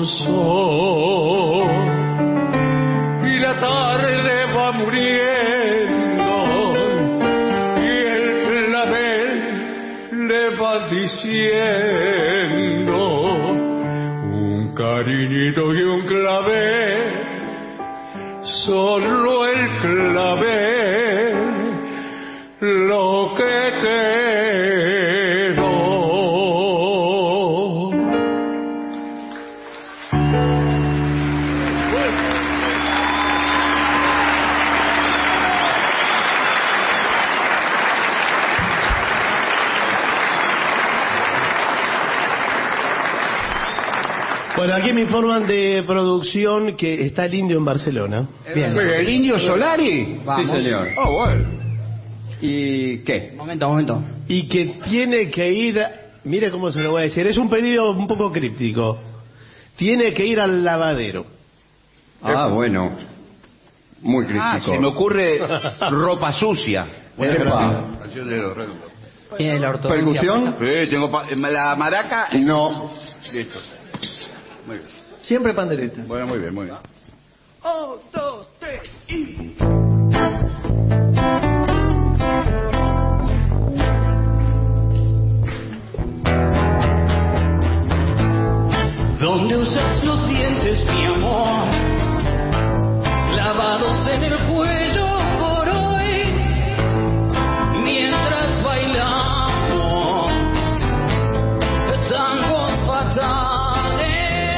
pulsó y la tarde va muriendo y el clavel le va diciendo: un cariñito y un clavel, solo el clavel lo que quedó. Bueno, aquí me informan de producción que está el Indio en Barcelona. Bien. ¿El Indio Solari? Sí, señor. Oh, bueno. ¿Y qué? Momento, momento. Y que tiene que ir, mire cómo se lo voy a decir, es un pedido un poco críptico. Tiene que ir al lavadero. Ah, bueno. Muy crítico. Ah, se me ocurre ropa sucia. Epa. ¿Tiene la ortodoxia? ¿Percusión? Sí, tengo pa- la maraca. No. Listo. Muy bien. Siempre pandereta. Bueno, muy bien, muy bien. Un, dos, tres y... ¿Dónde usas los dientes, mi amor? Clavados en el cuello por hoy, mientras bailamos tangos fatales,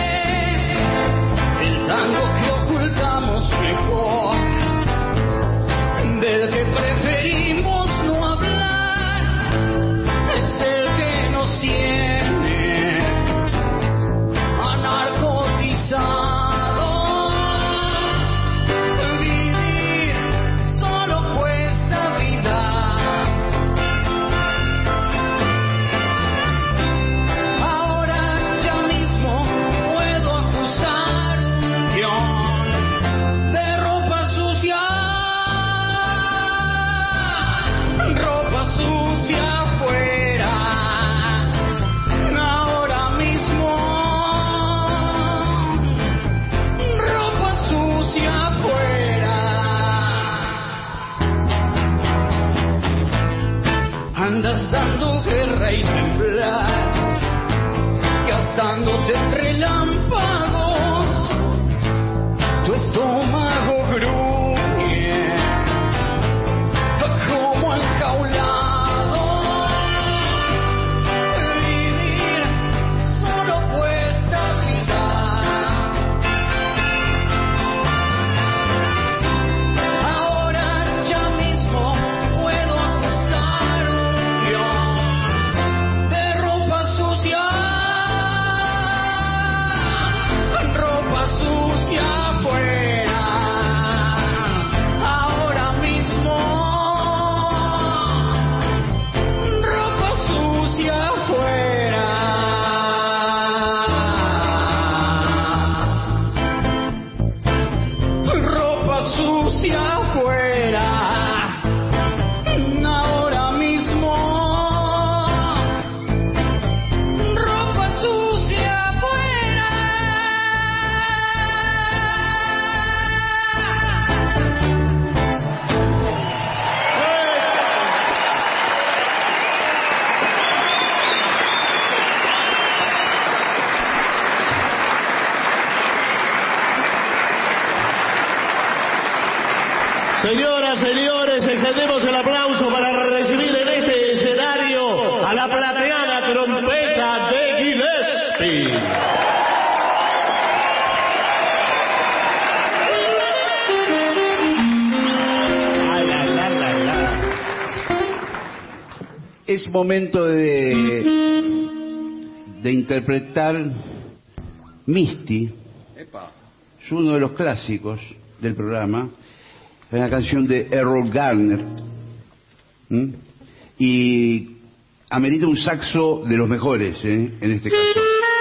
el tango que ocultamos mejor, del que preferimos no hablar, es el que nos tiene anarcotizado. Vivir solo cuesta vida. Ahora ya mismo puedo acusar de ropa sucia, ropa sucia afuera. Ahora mismo ropa sucia afuera. Andas dando guerra y temblar, gastándote en relámpagos, tu estómago gruñe como enjaulado. Vivir solo cuesta vida. es momento de, de interpretar Misty. Epa. Es uno de los clásicos del programa. Es una canción de Errol Garner. ¿Mm? Y amerita un saxo de los mejores, ¿eh? En este caso.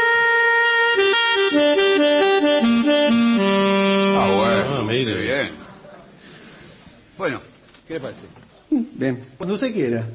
Ah, bueno, Ah, mire. bien. Bueno, ¿qué le parece? Bien. Cuando usted quiera.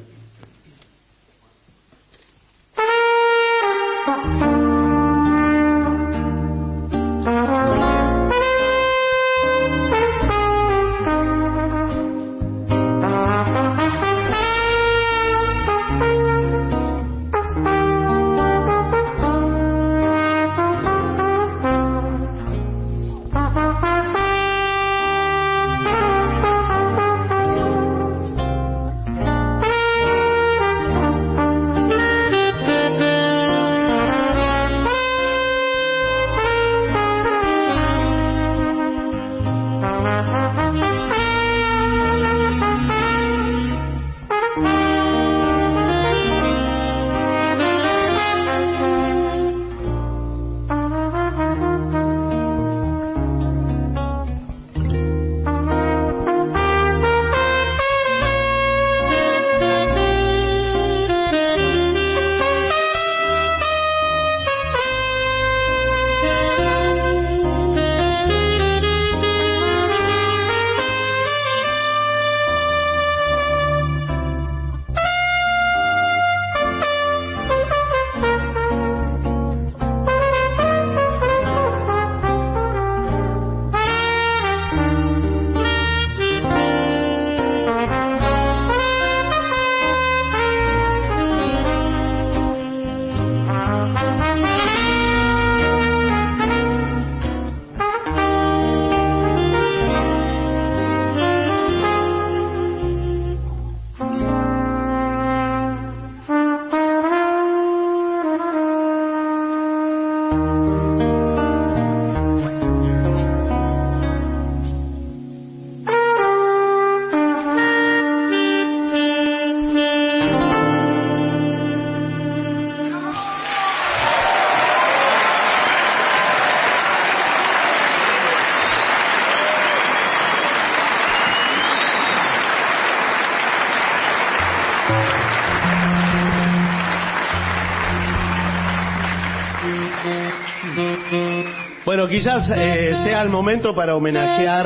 Bueno, quizás eh, sea el momento para homenajear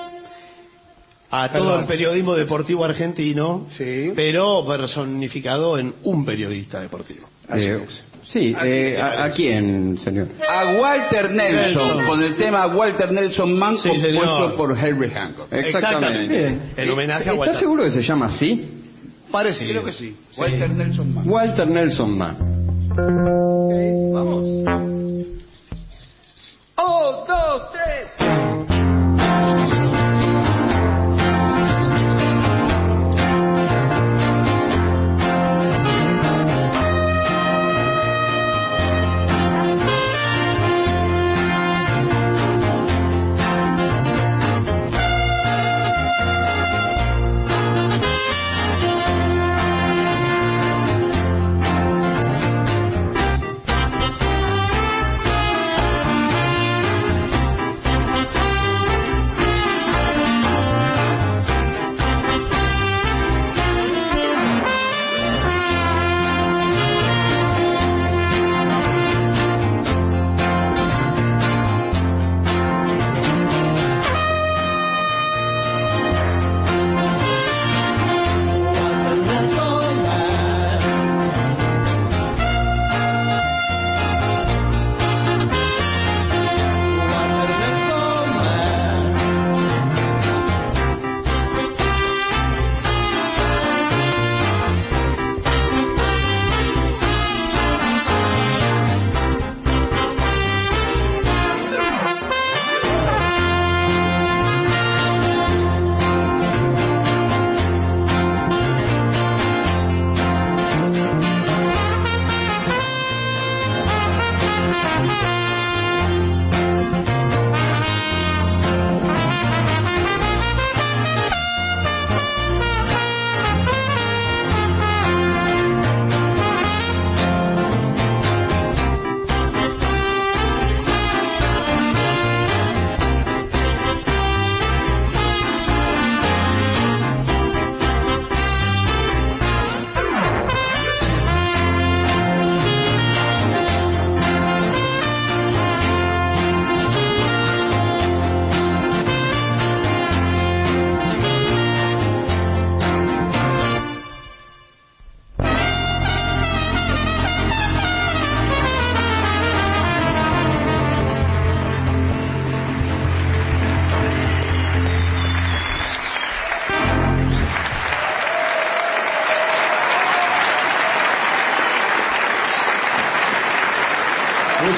a todo Perdón. el periodismo deportivo argentino, Sí. pero personificado en un periodista deportivo. Así Eh, es. sí, Así eh, que a, parece. ¿a quién, señor? A Walter Nelson, Nelson. con el tema Walter Nelson Man, Sí, compuesto señor. por Henry Hancock. Exactamente. Bien. En homenaje a ¿Estás Walter. seguro que se llama así? Parece. Creo que sí. Walter Nelson Man. Walter Nelson Mann. Vamos. Un, dos, tres. Thank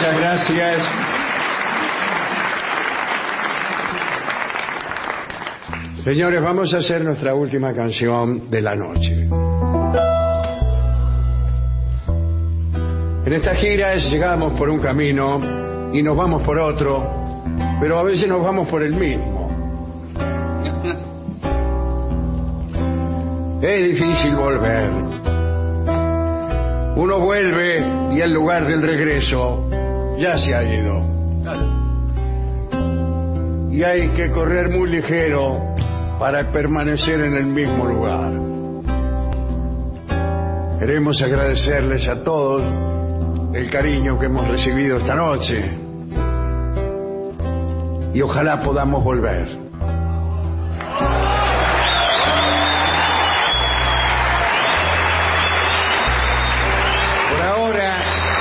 Muchas gracias. Señores, vamos a hacer nuestra última canción de la noche. En estas giras llegamos por un camino y nos vamos por otro, pero a veces nos vamos por el mismo. Es difícil volver. Uno vuelve y el lugar del regreso ya se ha ido. Y hay que correr muy ligero para permanecer en el mismo lugar. Queremos agradecerles a todos el cariño que hemos recibido esta noche y ojalá podamos volver. Por ahora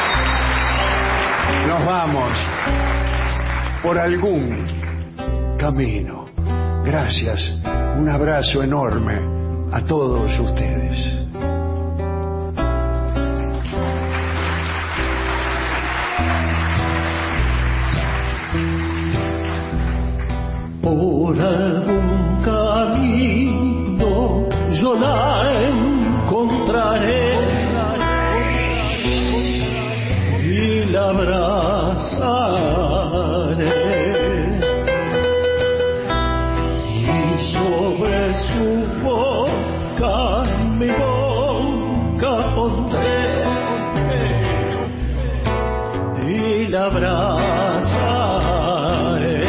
nos vamos por algún camino. Gracias, un abrazo enorme a todos ustedes. Por algún camino yo la encontraré y la abrazaré y sobre su boca mi boca pondré y la abrazaré.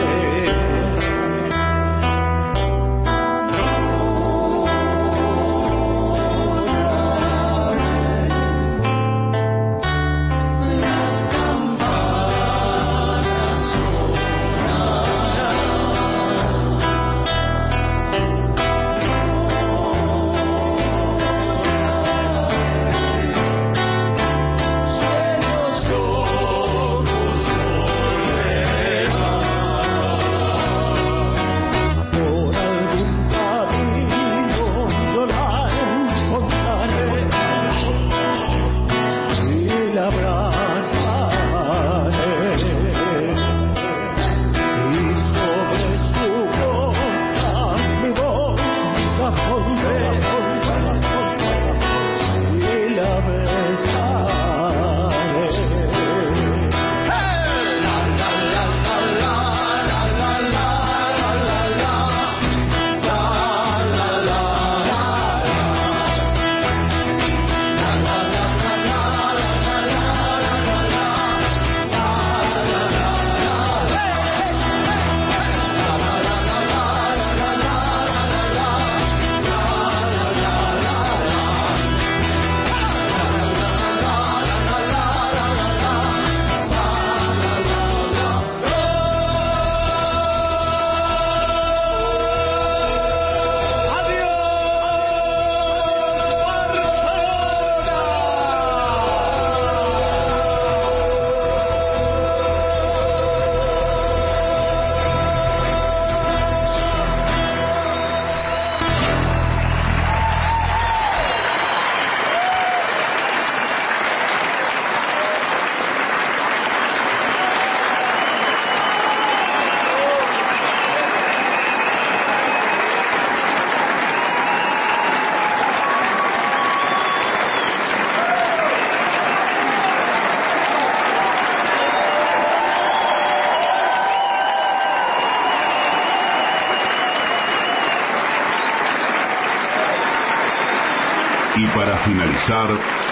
Y para finalizar,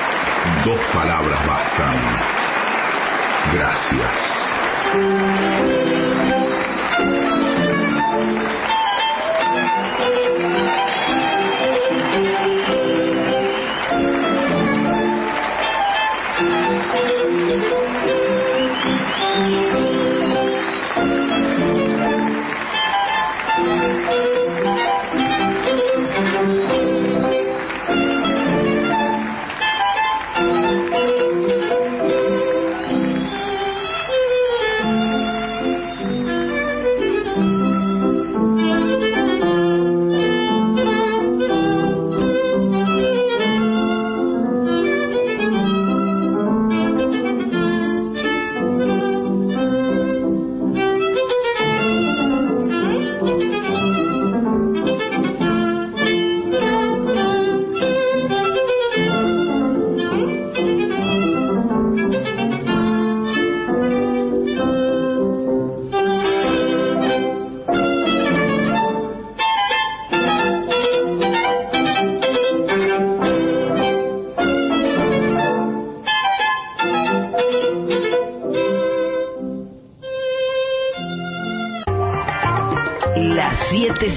dos palabras bastan. Gracias.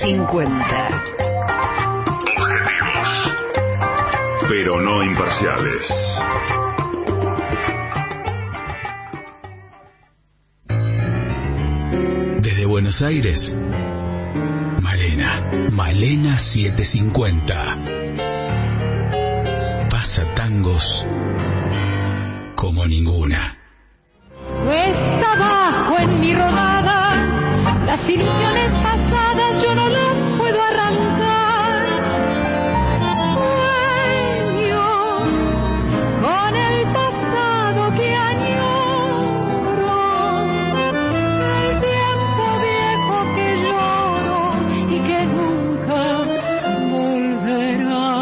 cincuenta. Objetivos, pero no imparciales. Desde Buenos Aires, Malena, Malena setecientos cincuenta. Pasa tangos como ninguna. Cuesta abajo en mi rodada, las ilusiones pasadas yo no las puedo arrancar. Sueño con el pasado que añoro, el tiempo viejo que lloro y que nunca volverá.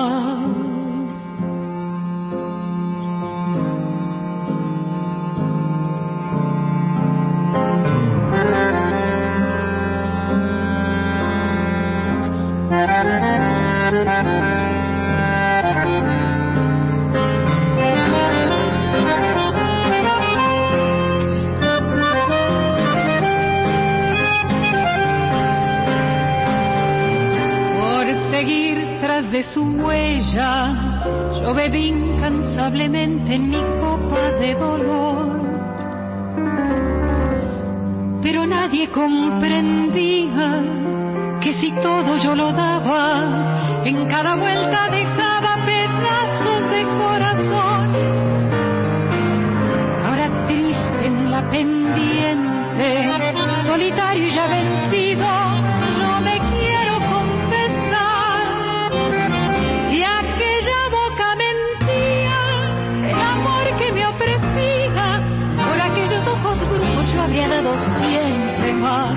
Por seguir tras de su huella, yo bebí incansablemente en mi copa de dolor. Pero nadie comprendía que si todo yo lo daba, en cada vuelta dejaba pedazos de corazón. Ahora triste en la pendiente, solitario y ya vencido, no me quiero confesar. Si aquella boca mentía, el amor que me ofrecía, por aquellos ojos brujos yo habría dado siempre más.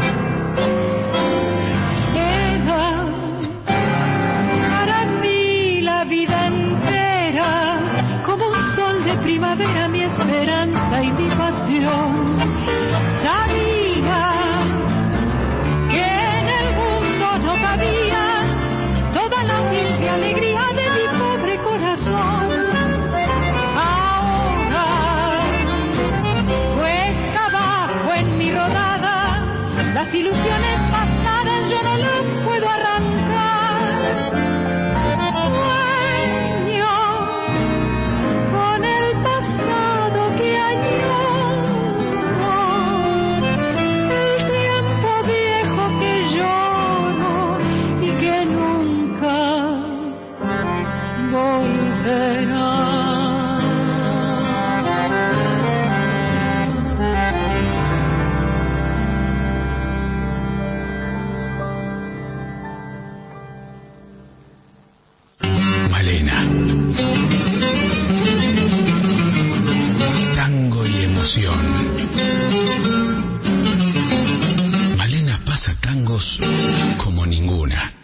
Primavera, mi esperanza y mi pasión. Sabía que en el mundo no cabía toda la humilde alegría de mi pobre corazón. Ahora cuesta abajo en mi rodada, las ilusiones pasadas yo no las puedo arrancar. Malena. Tango y emoción. Malena pasa tangos como ninguna.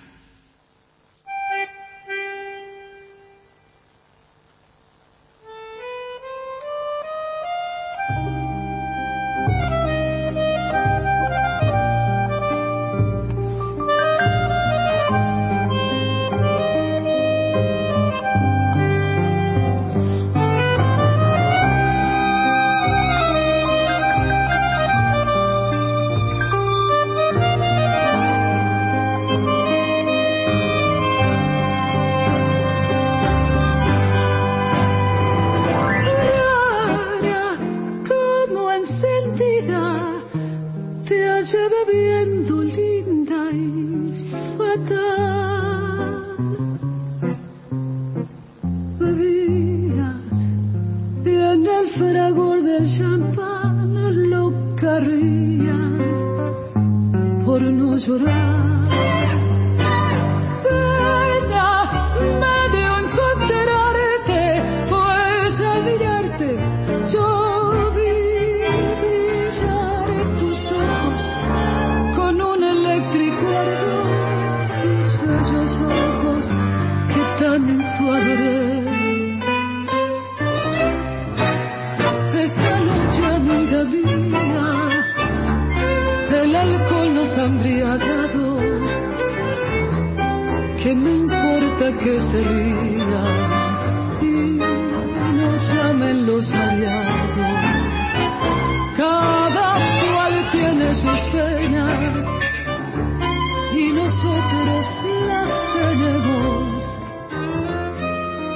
Que me importa que se ría y nos llamen los mariachis.